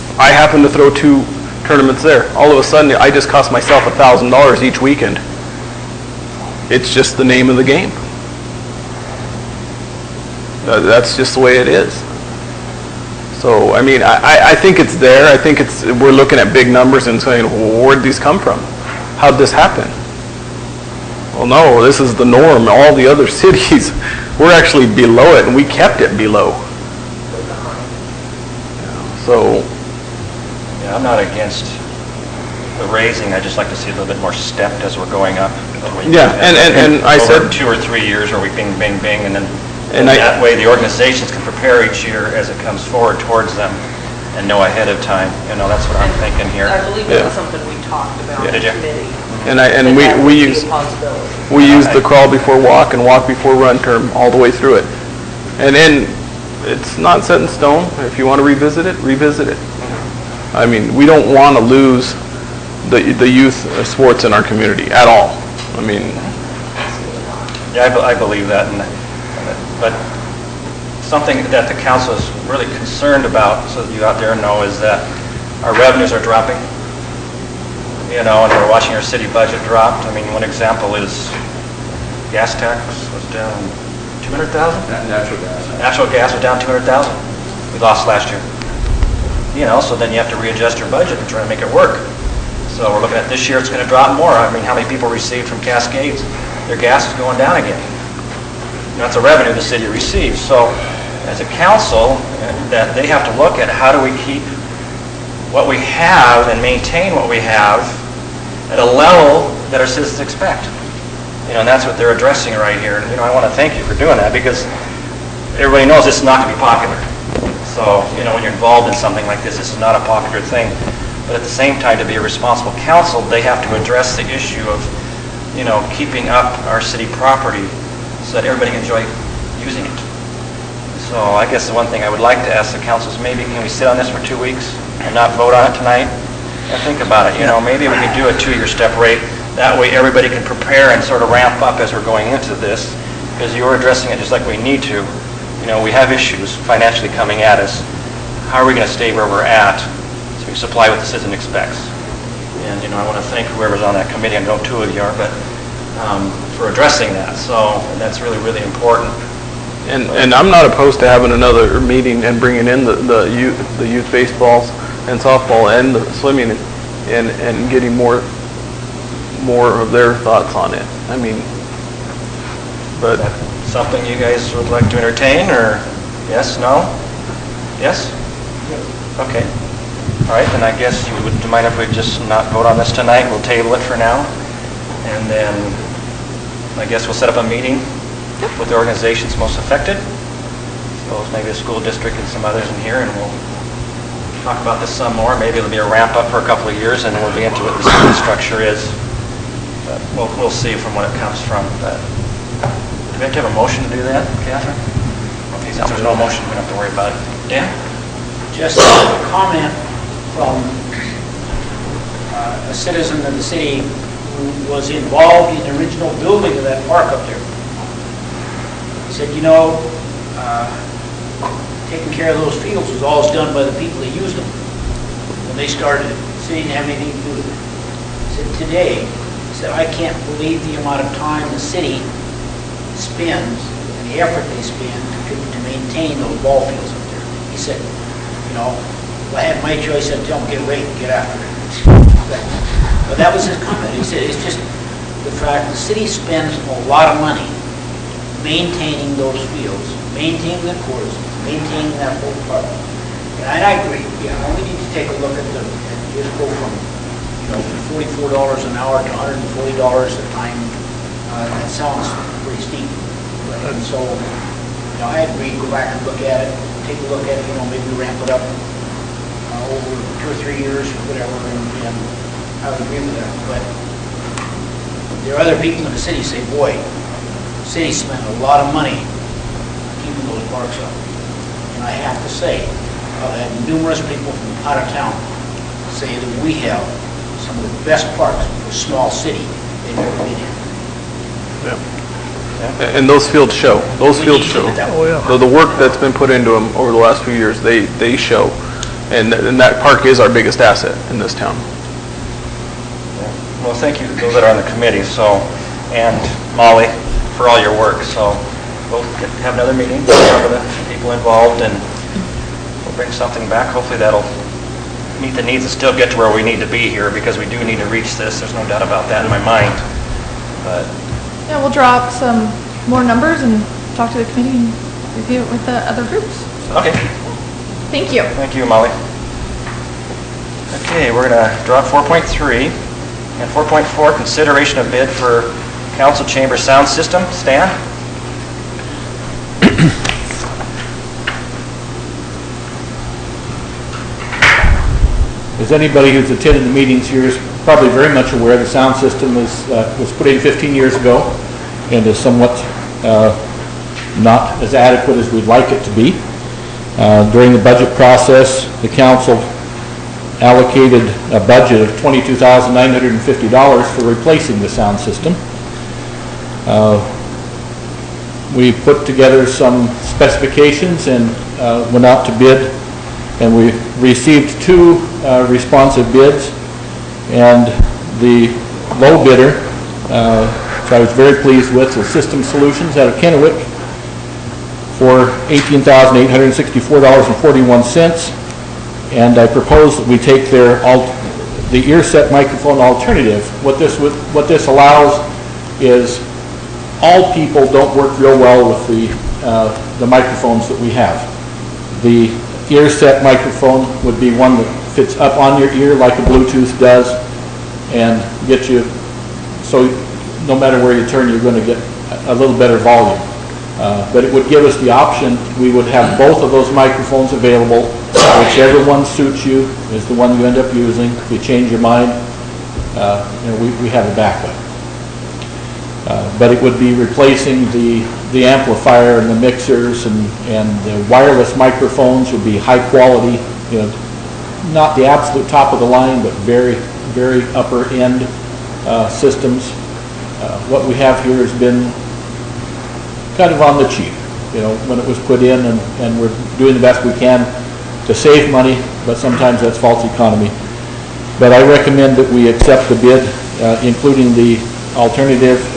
I happen to throw 2 tournaments there. All of a sudden, I just cost myself $1,000 each weekend. It's just the name of the game. That's just the way it is. So, I mean, I think it's there. I think we're looking at big numbers and saying, well, where'd these come from? How'd this happen? Well, no, this is the norm. All the other cities, we're actually below it, and we kept it below. So, yeah, I'm not against the raising. I just like to see a little bit more stepped as we're going up. Yeah, and I said 2 or 3 years where we bing, bing, bing, and then that way the organizations can prepare each year as it comes forward towards them and know ahead of time. You know, that's what I'm thinking here. I believe it was something we talked about in the committee. And we use the crawl before walk and walk before run term all the way through it. And then it's not set in stone. If you want to revisit it, revisit it. I mean, we don't want to lose the youth sports in our community at all. I mean, yeah, I believe that. But something that the council is really concerned about, so that you out there know, is that our revenues are dropping. You know, and we're watching our city budget drop. I mean, one example is gas tax was down 200,000? Natural gas. Natural gas was down 200,000. We lost last year. You know, so then you have to readjust your budget and try to make it work. So we're looking at this year, it's going to drop more. I mean, how many people received from Cascades? Their gas is going down again. That's a revenue the city receives. So as a council, that they have to look at how do we keep what we have and maintain what we have at a level that our citizens expect. You know, and that's what they're addressing right here. And, you know, I want to thank you for doing that, because everybody knows this is not going to be popular. So, you know, when you're involved in something like this is not a popular thing. But at the same time, to be a responsible council, they have to address the issue of, you know, keeping up our city property so that everybody can enjoy using it. So I guess the one thing I would like to ask the council is, maybe can we sit on this for 2 weeks and not vote on it tonight? And think about it. You know, maybe we could do a 2-year step rate. That way everybody can prepare and sort of ramp up as we're going into this, because you're addressing it just like we need to. You know, we have issues financially coming at us. How are we going to stay where we're at so we supply what the citizen expects? And, you know, I want to thank whoever's on that committee. I know 2 of you are, but for addressing that. So that's really, really important. And I'm not opposed to having another meeting and bringing in the youth baseballs and softball and the swimming and getting more of their thoughts on it. I mean, but something you guys would like to entertain, or yes, no? Yes? Okay. All right, then I guess you would mind if we just not vote on this tonight? We'll table it for now. And then I guess we'll set up a meeting with the organizations most affected. Suppose maybe the school district and some others in here, and we'll talk about this some more. Maybe it'll be a ramp up for a couple of years, and we'll be into what the city structure is. But we'll see from what it comes from. But do we have to have a motion to do that, Catherine? Okay, since there's no motion, we don't have to worry about it. Dan? Just a comment from a citizen of the city who was involved in the original building of that park up there. He said, you know, taking care of those fields was always done by the people that used them when they started. The city didn't have anything to do with it. He said, today, he said, I can't believe the amount of time the city spends and the effort they spend to maintain those ball fields up there. He said, you know, if I had my choice, I'd tell them, get away, get after it. But that was his comment. He said, it's just the fact the city spends a lot of money maintaining those fields, maintaining the courts, maintaining that whole park. And I agree, yeah, we need to take a look at the, and just go from, you know, $44 an hour to $140 a time. That sounds pretty steep. And so, you know, I agree, go back and look at it, take a look at it, you know, maybe ramp it up over 2 or 3 years or whatever, and I would agree with that. But there are other people in the city say, boy, the city spent a lot of money keeping those parks up. And I have to say, I've had numerous people from out of town say that we have some of the best parks for a small city they've ever been in. Yeah. And those fields show. Those fields show. Oh, yeah. So the work that's been put into them over the last few years, they show. And that park is our biggest asset in this town. Well, thank you to those that are on the committee, and Molly for all your work. So we'll have another meeting with some of the people involved, and we'll bring something back. Hopefully that'll meet the needs and still get to where we need to be here, because we do need to reach this. There's no doubt about that in my mind. But Yeah, we'll draw up some more numbers and talk to the committee and review it with the other groups. okay. Thank you. Thank you, Molly. Okay, we're going to drop 4.3 and 4.4, consideration of bid for council chamber sound system. Stan? As anybody who's attended the meetings here is probably very much aware, the sound system was put in 15 years ago and is somewhat not as adequate as we'd like it to be. During the budget process, the council allocated a budget of $22,950 for replacing the sound system. We put together some specifications and went out to bid, and we received 2 responsive bids, and the low bidder, which I was very pleased with, was System Solutions out of Kennewick for $18,864.41, and I propose that we take the ear set microphone alternative. What this allows is all people don't work real well with the microphones that we have. The ear set microphone would be one that fits up on your ear like a Bluetooth does and get you, so no matter where you turn, you're going to get a little better volume. But it would give us the option. We would have both of those microphones available. Whichever one suits you is the one you end up using. If you change your mind, we have a backup. But it would be replacing the amplifier and the mixers, and the wireless microphones would be high quality, not the absolute top of the line, but very, very upper end systems. What we have here has been kind of on the cheap, when it was put in, and we're doing the best we can to save money, but sometimes that's false economy. But I recommend that we accept the bid, including the alternative of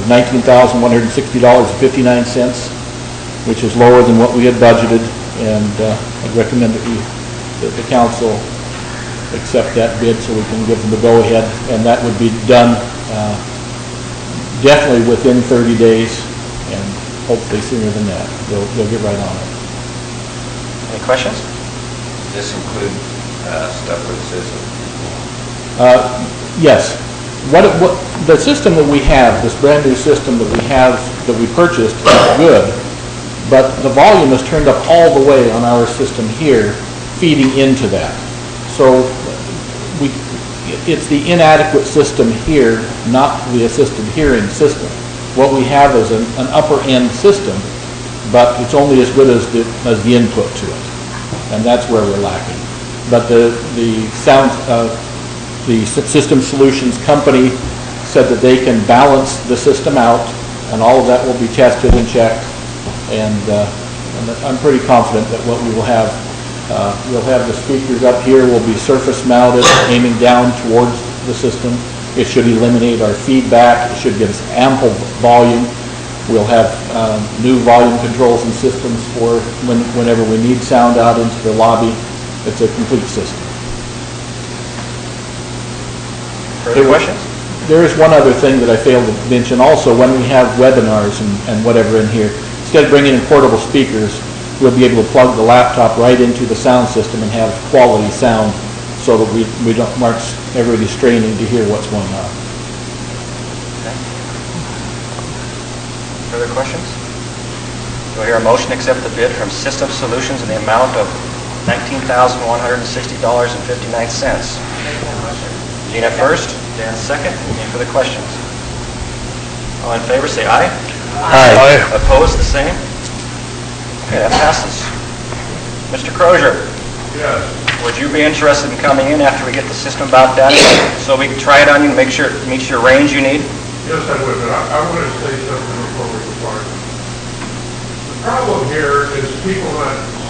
$19,160.59, which is lower than what we had budgeted, and I'd recommend that the council accept that bid so we can give them the go-ahead, and that would be done definitely within 30 days, and hopefully sooner than that. They'll get right on it. Any questions? Does this include stuff with system? Yes. What the system that we have, this brand new system that we have, that we purchased, is good, but the volume is turned up all the way on our system here, feeding into that. So it's the inadequate system here, not the assisted hearing system. What we have is an upper end system, but it's only as good as the input to it, and that's where we're lacking. But the System Solutions company said that they can balance the system out, and all of that will be tested and checked, and I'm pretty confident that what we will have, we'll have the speakers up here will be surface mounted, aiming down towards the system. It should eliminate our feedback. It should give us ample volume. We'll have new volume controls and systems for whenever we need sound out into the lobby. It's a complete system. Further questions? There is one other thing that I failed to mention also. When we have webinars and whatever in here, instead of bringing in portable speakers, we'll be able to plug the laptop right into the sound system and have quality sound, so that we don't mark everybody straining to hear what's going on. Okay. Further questions? Do I hear a motion to accept the bid from System Solutions in the amount of $19,160.59? Gina first, Dan second. Any further questions? All in favor, say aye. Aye. Opposed, the same? Okay, that passes. Mr. Crozier? Yes. Would you be interested in coming in after we get the system about done, so we can try it on you and make sure it meets your range you need? Yes, I would, but I want to say something before we start. The problem here is people not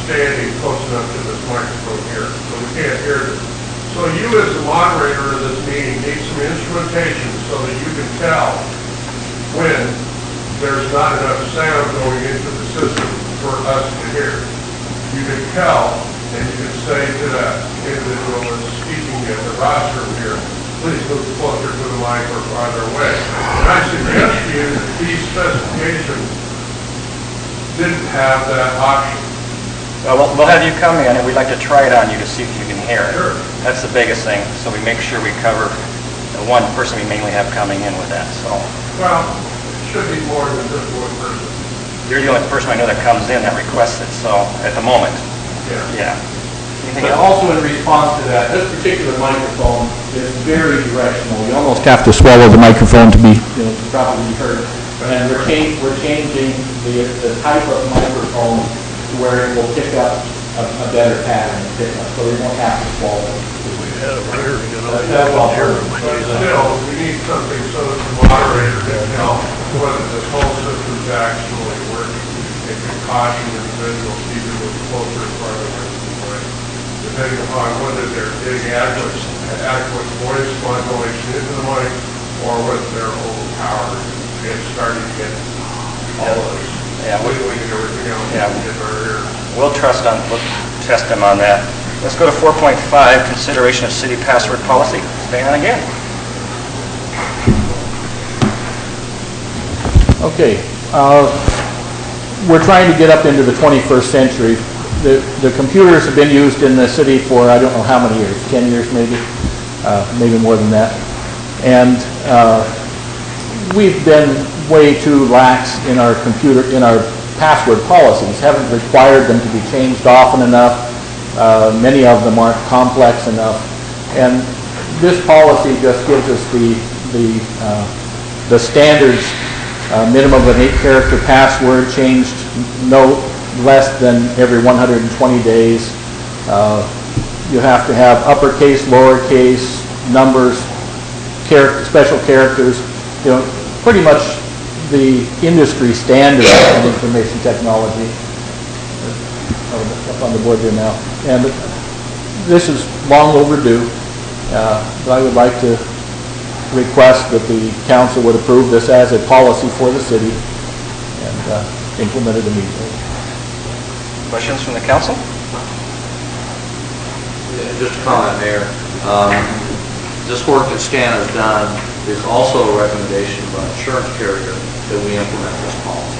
standing close enough to this microphone here, so we can't hear this. So you as the moderator of this meeting need some instrumentation so that you can tell when there's not enough sound going into the system for us to hear. You can tell, and you can say to that individual that's speaking at the rostrum here, please move closer to the mic or farther away. And I suggest to you that these specifications didn't have that option. We'll have you come in, and we'd like to try it on you to see if you can hear it. Sure. That's the biggest thing, so we make sure we cover the one person we mainly have coming in with that, so. Well, it should be more than just one person. You're the only person I know that comes in that requests it, so, at the moment. Yeah. But also in response to that, this particular microphone is very directional. You almost have to swallow the microphone to be, properly heard. And we're changing the type of microphone to where it will pick up a better pattern of pickup, so we won't have to swallow it. That's all. But still, we need something so that the moderator can tell whether this whole system's actually working. It can caution individuals either with closer or farther away from the mic, depending upon whether they're getting adequate voice modulation into the mic or whether they're overpowered and starting to get all of this. Yeah, wiggling and everything else in our ear. We'll test them on that. Let's go to 4.5, consideration of city password policy. Stay on again. Okay. We're trying to get up into the 21st century. The computers have been used in the city for I don't know how many years, 10 years maybe, maybe more than that. And we've been way too lax in our password policies, haven't required them to be changed often enough. Many of them aren't complex enough. And this policy just gives us the standards, minimum of an 8-character password, changed no less than every 120 days. You have to have uppercase, lowercase, numbers, special characters, pretty much the industry standard in information technology. Up on the board there now. And this is long overdue. But I would like to request that the council would approve this as a policy for the city and implement it immediately. Questions from the council? Yeah, just a comment, Mayor. This work that Stan has done is also a recommendation by insurance carrier that we implement this policy.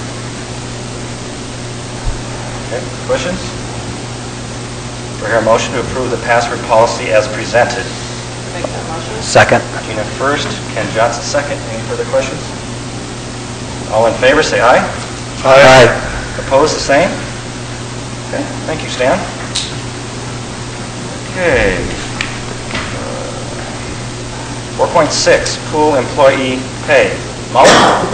Okay, questions? Do I hear a motion to approve the password policy as presented? Make that motion. Second. Gina first, Ken Johnson second. Any further questions? All in favor, say aye. Aye. Opposed, the same? Okay, thank you, Stan. Okay. 4.6, pool employee pay. Molly?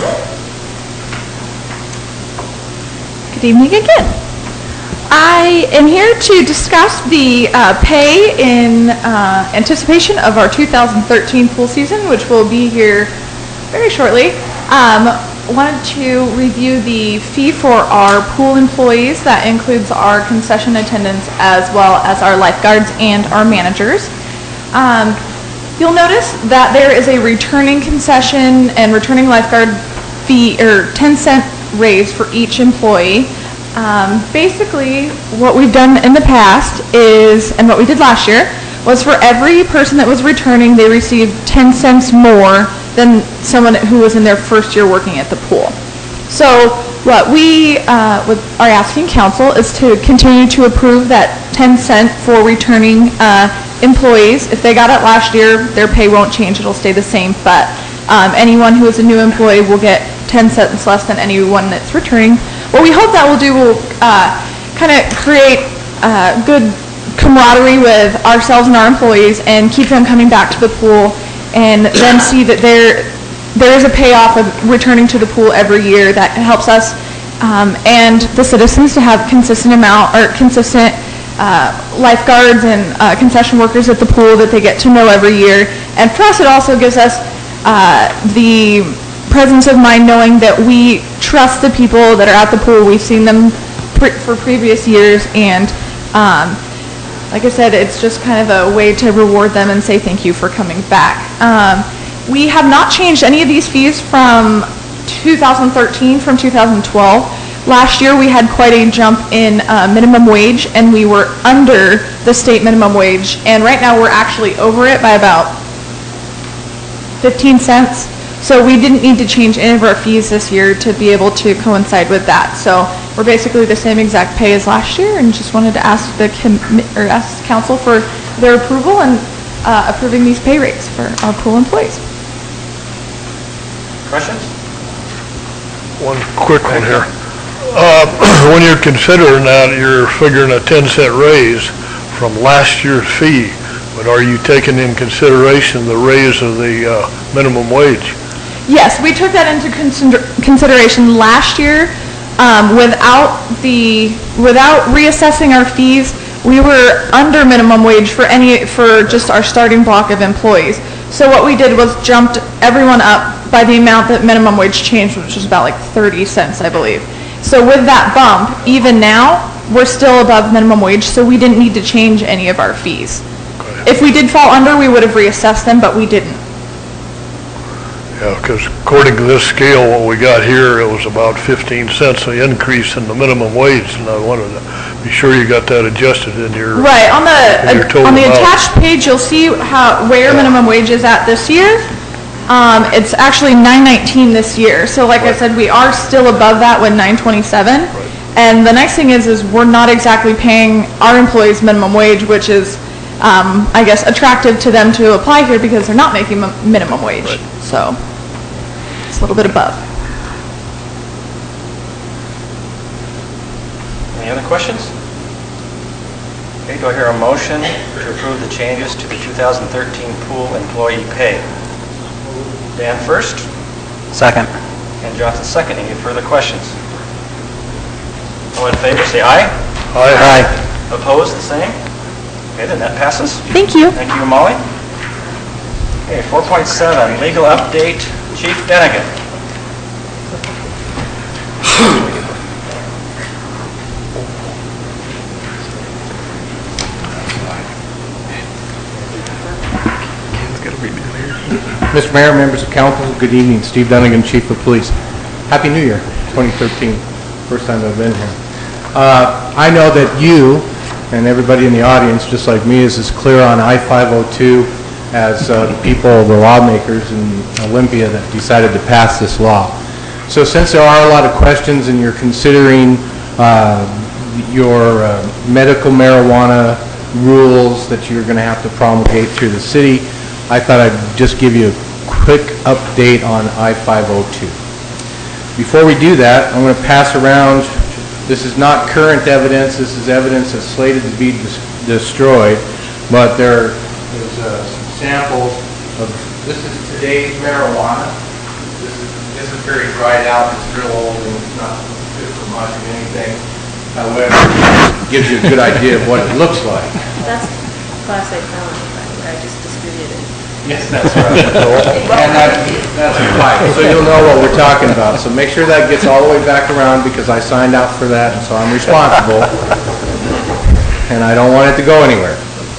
Good evening again. I am here to discuss the pay in anticipation of our 2013 pool season, which will be here very shortly. Wanted to review the fee for our pool employees. That includes our concession attendants as well as our lifeguards and our managers. You'll notice that there is a returning concession and returning lifeguard fee, or 10-cent raise for each employee. Basically, what we've done in the past is, and what we did last year, was for every person that was returning, they received 10 cents more than someone who was in their first year working at the pool. So what we are asking council is to continue to approve that 10 cent for returning employees. If they got it last year, their pay won't change, it'll stay the same, but anyone who is a new employee will get 10 cents less than anyone that's returning. What we hope that will do will kind of create good camaraderie with ourselves and our employees and keep them coming back to the pool, and then see that there is a payoff of returning to the pool every year that helps us and the citizens to have consistent lifeguards and concession workers at the pool that they get to know every year. And for us, it also gives us the presence of mind knowing that we trust the people that are at the pool. We've seen them for previous years, and like I said, it's just kind of a way to reward them and say thank you for coming back. We have not changed any of these fees from 2013, from 2012. Last year we had quite a jump in minimum wage, and we were under the state minimum wage, and right now we're actually over it by about 15 cents. So we didn't need to change any of our fees this year to be able to coincide with that. So we're basically the same exact pay as last year, and just wanted to ask ask council for their approval and approving these pay rates for our pool employees. Questions? One quick one here. When you're considering that, you're figuring a 10-cent raise from last year's fee, but are you taking in consideration the raise of the minimum wage? Yes, we took that into consideration last year. Without reassessing our fees, we were under minimum wage for just our starting block of employees. So what we did was jumped everyone up by the amount that minimum wage changed, which was about like 30 cents, I believe. So with that bump, even now, we're still above minimum wage, so we didn't need to change any of our fees. Okay. If we did fall under, we would have reassessed them, but we didn't. Yeah, because according to this scale, what we got here, it was about 15 cents an increase in the minimum wage, and I wanted to be sure you got that adjusted in your right on the total amount. attached page. You'll see where minimum wage is at this year. It's actually $9.19 this year. So like I said, we are still above that with $9.27. And the next thing is we're not exactly paying our employees minimum wage, which is, I guess, attractive to them to apply here because they're not making minimum wage. Right. So it's a little bit above. Any other questions? Okay, do I hear a motion to approve the changes to the 2013 pool employee pay? Dan first. Second. And Johnson second. Any further questions? All in favor, say aye. Aye. Aye. Opposed, the same? Okay, then that passes. Thank you. Thank you, Molly. Okay, 4.7, legal update, Chief Denigan. Mr. Mayor, members of council, good evening. Steve Dunnigan, Chief of Police. Happy New Year, 2013. First time I've been here. I know that you and everybody in the audience, just like me, is as clear on I-502 as the people, the lawmakers in Olympia that decided to pass this law. So since there are a lot of questions and you're considering your medical marijuana rules that you're going to have to promulgate through the city, I thought I'd just give you a quick update on I-502. Before we do that, I'm going to pass around, this is not current evidence, this is evidence that's slated to be destroyed, but there is some samples of, this is today's marijuana. This is very dried out, it's real old, and it's not good for much of anything. However, it gives you a good idea of what it looks like. That's Class A felony, by the way, I just distributed it. Yes, that's right. And that's right. So you'll know what we're talking about. So make sure that gets all the way back around because I signed out for that, and so I'm responsible. And I don't want it to go anywhere.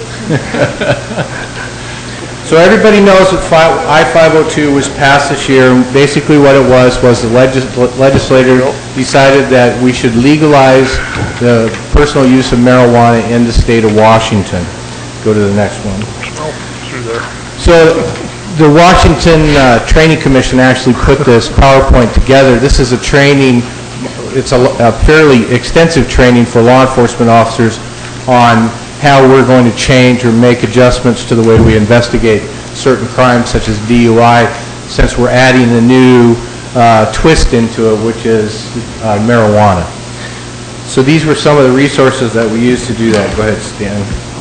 So everybody knows that I-502 was passed this year. Basically what it was the legislators decided that we should legalize the personal use of marijuana in the state of Washington. Go to the next one. Through there. So the Washington Training Commission actually put this PowerPoint together. This is a training, it's a fairly extensive training for law enforcement officers on how we're going to change or make adjustments to the way we investigate certain crimes such as DUI, since we're adding a new twist into it, which is marijuana. So these were some of the resources that we used to do that. Go ahead, Stan.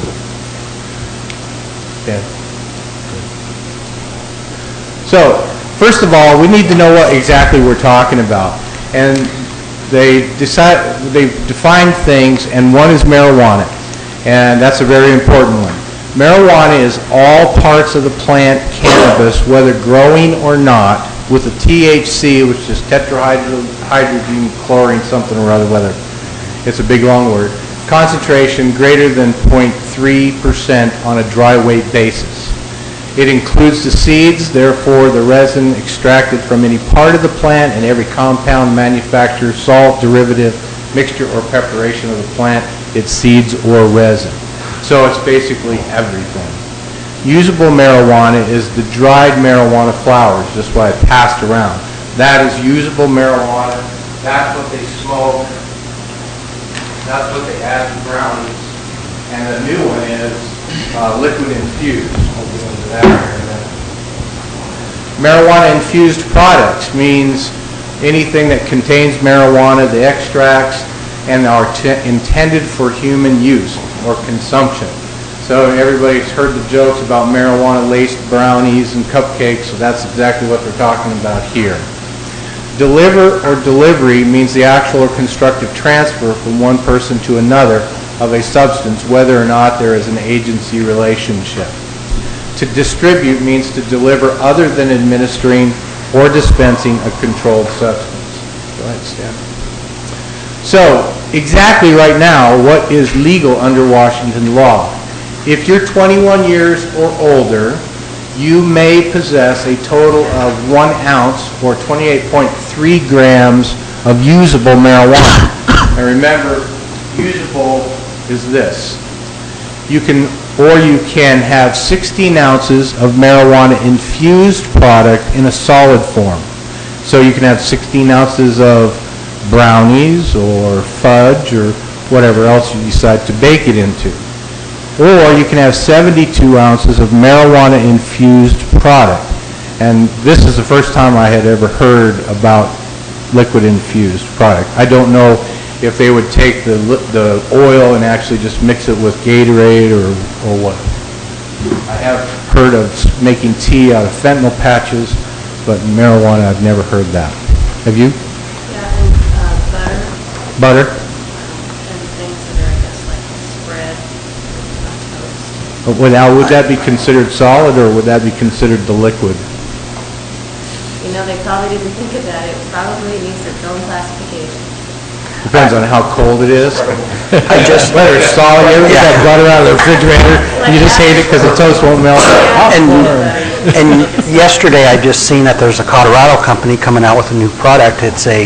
So, first of all, we need to know what exactly we're talking about. And they define things, and one is marijuana. And that's a very important one. Marijuana is all parts of the plant cannabis, whether growing or not, with a THC, which is tetrahydrogen chlorine something or other, whether it's a big long word, concentration greater than 0.3% on a dry weight basis. It includes the seeds, therefore the resin extracted from any part of the plant and every compound, manufacture, salt, derivative, mixture, or preparation of the plant, its seeds or resin. So it's basically everything. Usable marijuana is the dried marijuana flowers, just what I passed around. That is usable marijuana. That's what they smoke. That's what they add to brownies. And the new one is liquid infused. I'll go into that here in a minute. Marijuana infused product means anything that contains marijuana, the extracts, and are intended for human use or consumption. So everybody's heard the jokes about marijuana-laced brownies and cupcakes, so that's exactly what they're talking about here. Deliver or delivery means the actual or constructive transfer from one person to another of a substance, whether or not there is an agency relationship. To distribute means to deliver other than administering or dispensing a controlled substance. Go ahead, Stan. So, exactly right now, what is legal under Washington law? If you're 21 years or older, you may possess a total of 1 ounce or 28.3 grams of usable marijuana. And remember, usable is this. You can have 16 ounces of marijuana infused product in a solid form. So you can have 16 ounces of brownies or fudge or whatever else you decide to bake it into. Or you can have 72 ounces of marijuana infused product. And this is the first time I had ever heard about liquid infused product. I don't know if they would take the oil and actually just mix it with Gatorade or what. I have heard of making tea out of fentanyl patches, but marijuana, I've never heard that. Have you? Yeah, and butter. Butter? And things that are, I guess, like spread on toast. Would that be considered solid, or would that be considered the liquid? You know, they probably didn't think of that. It probably needs its own classification. Depends on how cold it is. Whether it's solid, you ever get that butter out of the refrigerator, you just hate it because the toast won't melt. And yesterday I just seen that there's a Colorado company coming out with a new product. It's a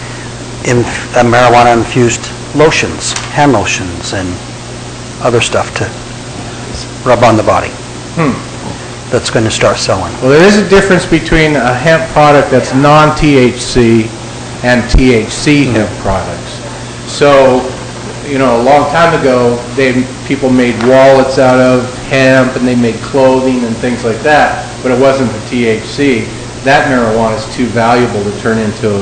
marijuana infused lotions, hand lotions, and other stuff to rub on the body. That's going to start selling. Well, there is a difference between a hemp product that's non-THC and THC hemp products. So, you know, a long time ago, people made wallets out of hemp, and they made clothing and things like that, but it wasn't the THC. That marijuana is too valuable to turn into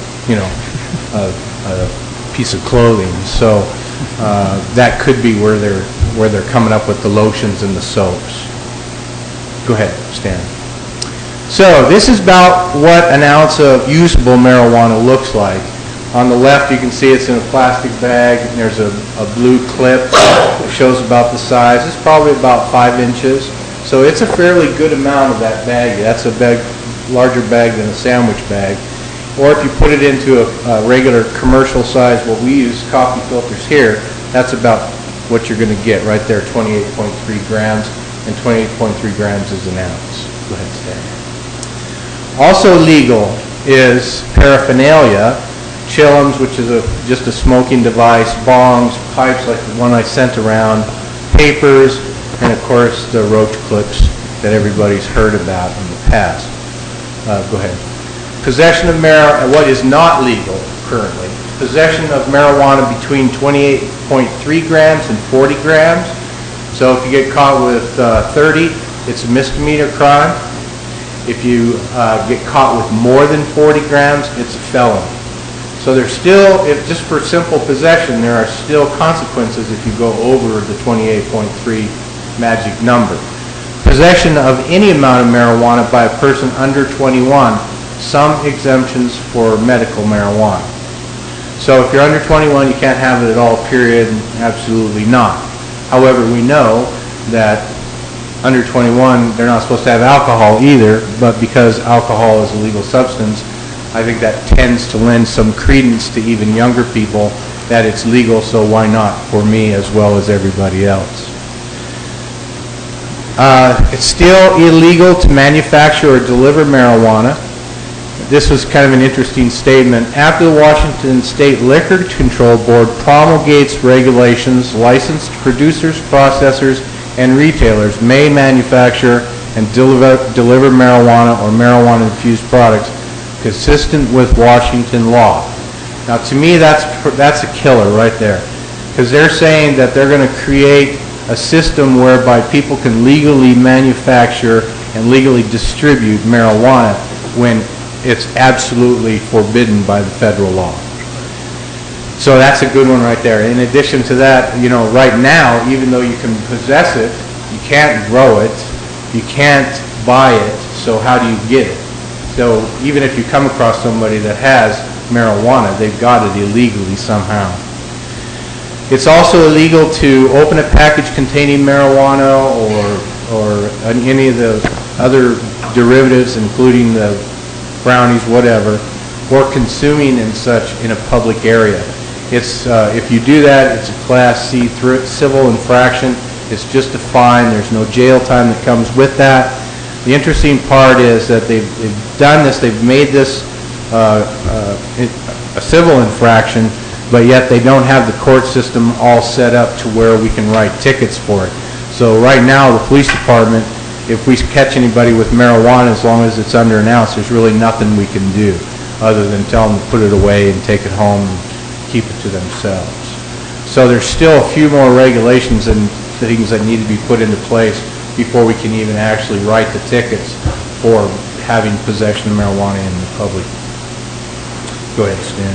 a piece of clothing. So that could be where they're coming up with the lotions and the soaps. Go ahead, Stan. So this is about what an ounce of usable marijuana looks like. On the left, you can see it's in a plastic bag, and there's a blue clip that shows about the size. It's probably about 5 inches. So it's a fairly good amount of that bag. That's a larger bag than a sandwich bag. Or if you put it into a regular commercial size, what we use, coffee filters here, that's about what you're going to get right there, 28.3 grams, and 28.3 grams is an ounce. Go ahead, Stan. Also legal is paraphernalia, chillums, which is just a smoking device, bongs, pipes like the one I sent around, papers, and of course the roach clips that everybody's heard about in the past. Go ahead. Possession of marijuana, what is not legal currently, possession of marijuana between 28.3 grams and 40 grams. So if you get caught with 30, it's a misdemeanor crime. If you get caught with more than 40 grams, it's a felony. So there's still, just for simple possession, there are still consequences if you go over the 28.3 magic number. Possession of any amount of marijuana by a person under 21, some exemptions for medical marijuana. So if you're under 21, you can't have it at all, period, absolutely not. However, we know that under 21, they're not supposed to have alcohol either, but because alcohol is a legal substance, I think that tends to lend some credence to even younger people that it's legal, so why not for me as well as everybody else? It's still illegal to manufacture or deliver marijuana. This was kind of an interesting statement. After the Washington State Liquor Control Board promulgates regulations, licensed producers, processors, and retailers may manufacture and deliver marijuana or marijuana-infused products consistent with Washington law. Now, to me, that's a killer right there, because they're saying that they're going to create a system whereby people can legally manufacture and legally distribute marijuana when it's absolutely forbidden by the federal law. So that's a good one right there. In addition to that, you know, right now, even though you can possess it, you can't grow it, you can't buy it, so how do you get it? So even if you come across somebody that has marijuana, they've got it illegally somehow. It's also illegal to open a package containing marijuana or any of the other derivatives, including the brownies, whatever, or consuming and such in a public area. It's if you do that, it's a Class C civil infraction. It's just a fine. There's no jail time that comes with that. The interesting part is that they've done this. They've made this a civil infraction, but yet they don't have the court system all set up to where we can write tickets for it. So right now, the police department, if we catch anybody with marijuana, as long as it's under an ounce, there's really nothing we can do other than tell them to put it away and take it home and keep it to themselves. So there's still a few more regulations and things that need to be put into place before we can even actually write the tickets for having possession of marijuana in the public. Go ahead, Stan.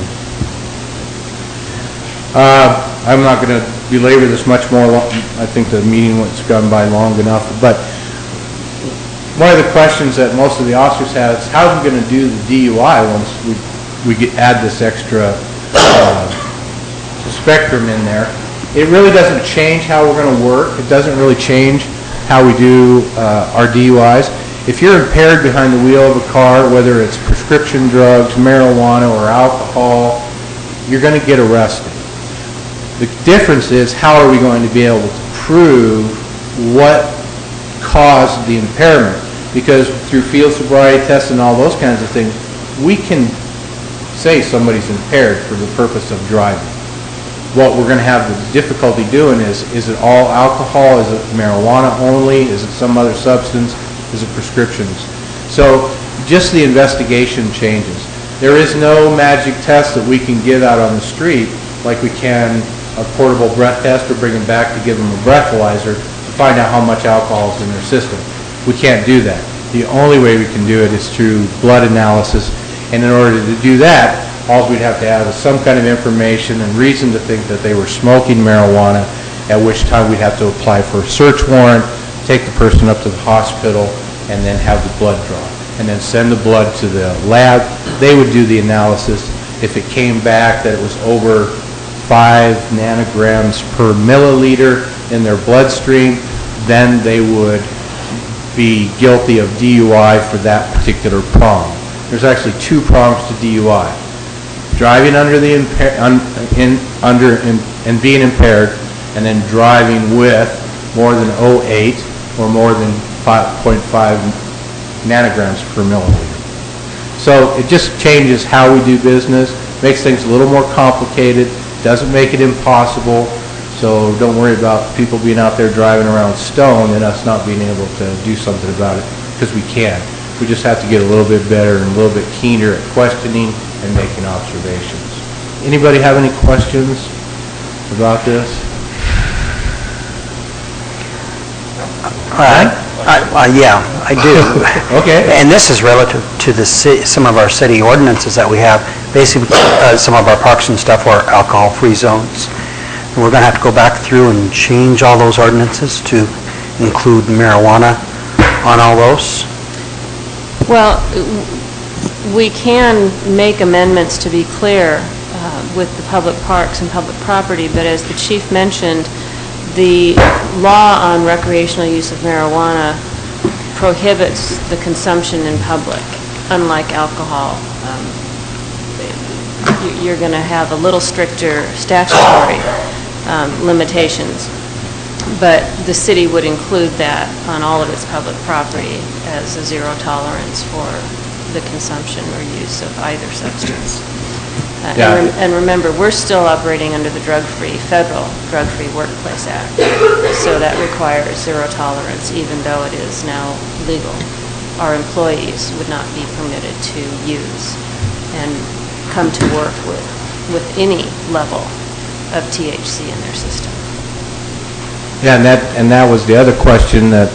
I'm not going to belabor this much more. I think the meeting has gone by long enough. But one of the questions that most of the officers have is, how are we going to do the DUI once we add this extra spectrum in there? It really doesn't change how we're going to work. It doesn't really change how we do our DUIs. If you're impaired behind the wheel of a car, whether it's prescription drugs, marijuana, or alcohol, you're going to get arrested. The difference is, how are we going to be able to prove what caused the impairment? Because through field sobriety tests and all those kinds of things, we can say somebody's impaired for the purpose of driving. What we're going to have the difficulty doing is it all alcohol? Is it marijuana only? Is it some other substance? Is it prescriptions? So just the investigation changes. There is no magic test that we can give out on the street like we can a portable breath test, or bring them back to give them a breathalyzer to find out how much alcohol is in their system. We can't do that. The only way we can do it is through blood analysis, and in order to do that, all we'd have to have is some kind of information and reason to think that they were smoking marijuana, at which time we'd have to apply for a search warrant, take the person up to the hospital, and then have the blood drawn, and then send the blood to the lab. They would do the analysis. If it came back that it was over 5 nanograms per milliliter in their bloodstream, then they would be guilty of DUI for that particular prong. There's actually 2 prongs to DUI. Driving under the and being impaired, and then driving with more than 0.8 or more than 5.5 nanograms per milliliter. So it just changes how we do business, makes things a little more complicated, doesn't make it impossible. So don't worry about people being out there driving around stoned and us not being able to do something about it, because we can. We just have to get a little bit better and a little bit keener at questioning and making observations. Anybody have any questions about this? Yeah, I do. Okay. And this is relative to the some of our city ordinances that we have. Basically, some of our parks and stuff are alcohol-free zones. And we're going to have to go back through and change all those ordinances to include marijuana on all those. Well, we can make amendments, to be clear, with the public parks and public property, but as the chief mentioned, the law on recreational use of marijuana prohibits the consumption in public, unlike alcohol. you're going to have a little stricter statutory limitations. But the city would include that on all of its public property as a zero tolerance for the consumption or use of either substance. And remember, we're still operating under the Federal Drug-Free Workplace Act. So that requires zero tolerance, even though it is now legal. Our employees would not be permitted to use and come to work with any level of THC in their system. Yeah, and that was the other question that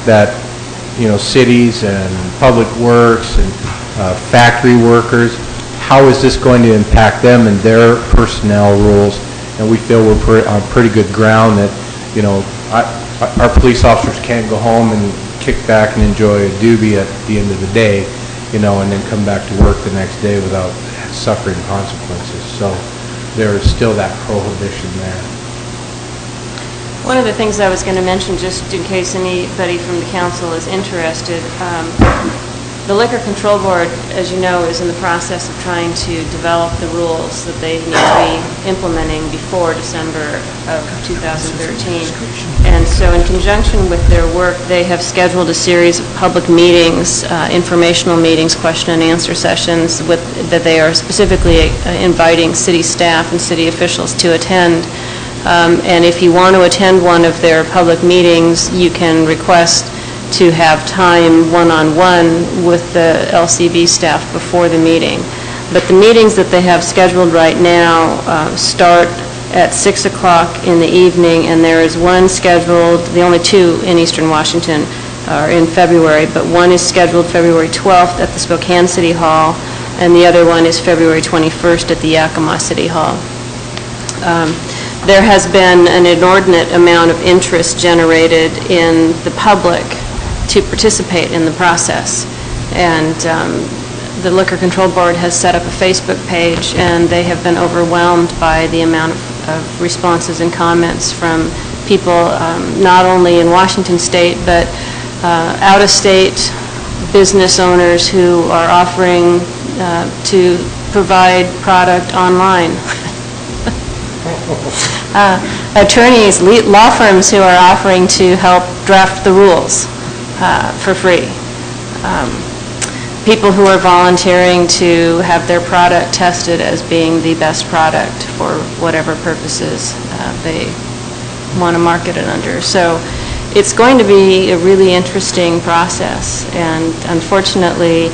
cities and public works and factory workers, how is this going to impact them and their personnel rules? And we feel we're on pretty good ground that, our police officers can't go home and kick back and enjoy a doobie at the end of the day, and then come back to work the next day without suffering consequences. So there is still that prohibition there. One of the things I was going to mention, just in case anybody from the council is interested, the Liquor Control Board, as you know, is in the process of trying to develop the rules that they need to be implementing before December of 2013. And so in conjunction with their work, they have scheduled a series of public meetings, informational meetings, question and answer sessions that they are specifically inviting city staff and city officials to attend. And if you want to attend one of their public meetings, you can request to have time one-on-one with the LCB staff before the meeting. But the meetings that they have scheduled right now start at 6 o'clock in the evening, and there is one scheduled, the only two in Eastern Washington are in February, but one is scheduled February 12th at the Spokane City Hall, and the other one is February 21st at the Yakima City Hall. There has been an inordinate amount of interest generated in the public to participate in the process. And the Liquor Control Board has set up a Facebook page, and they have been overwhelmed by the amount of responses and comments from people not only in Washington State, but out-of-state business owners who are offering to provide product online. Attorneys, law firms who are offering to help draft the rules for free. People who are volunteering to have their product tested as being the best product for whatever purposes they want to market it under. So it's going to be a really interesting process, and unfortunately,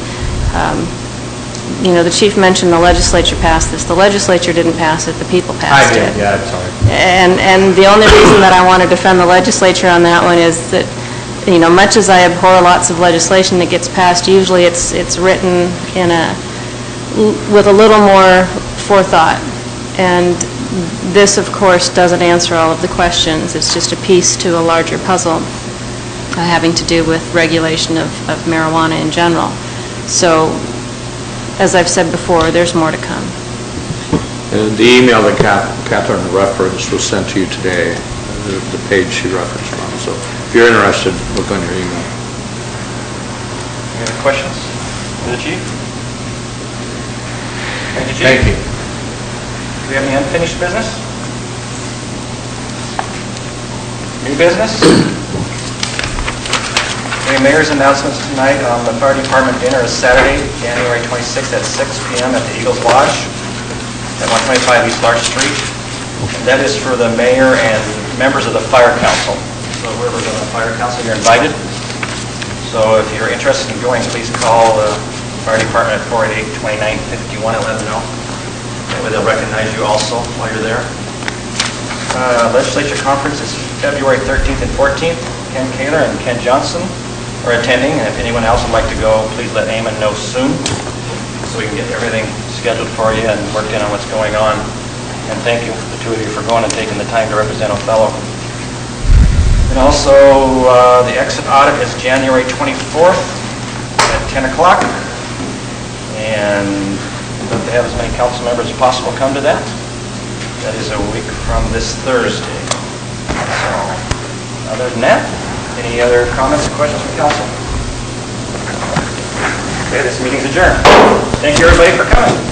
the chief mentioned the legislature passed this. The legislature didn't pass it, the people passed it. Yeah, I'm sorry. And the only reason that I want to defend the legislature on that one is that, much as I abhor lots of legislation that gets passed, usually it's written with a little more forethought. And this, of course, doesn't answer all of the questions. It's just a piece to a larger puzzle having to do with regulation of marijuana in general. So, as I've said before, there's more to come. And the email that Catherine referenced was sent to you today, the page she referenced from. So if you're interested, look on your email. Any other questions for the chief? Thank you, Chief. Thank you. Do we have any unfinished business? New business? Any mayor's announcements tonight on the fire department dinner is Saturday, January 26th at 6 p.m. at the Eagles Lodge at 125 East Larch Street. And that is for the mayor and members of the fire council. So whoever's on the fire council, you're invited. So if you're interested in going, please call the fire department at 488-2951 and let them know. That way they'll recognize you also while you're there. Legislature conference is February 13th and 14th. Ken Kaler and Ken Johnson are attending, and if anyone else would like to go, please let Eamon know soon so we can get everything scheduled for you and worked in on what's going on. And thank you, the two of you, for going and taking the time to represent Othello. And also, the exit audit is January 24th at 10 o'clock. And we'd love to have as many council members as possible come to that. That is a week from this Thursday. So, other than that, any other comments or questions from council? Okay, this meeting's adjourned. Thank you, everybody, for coming.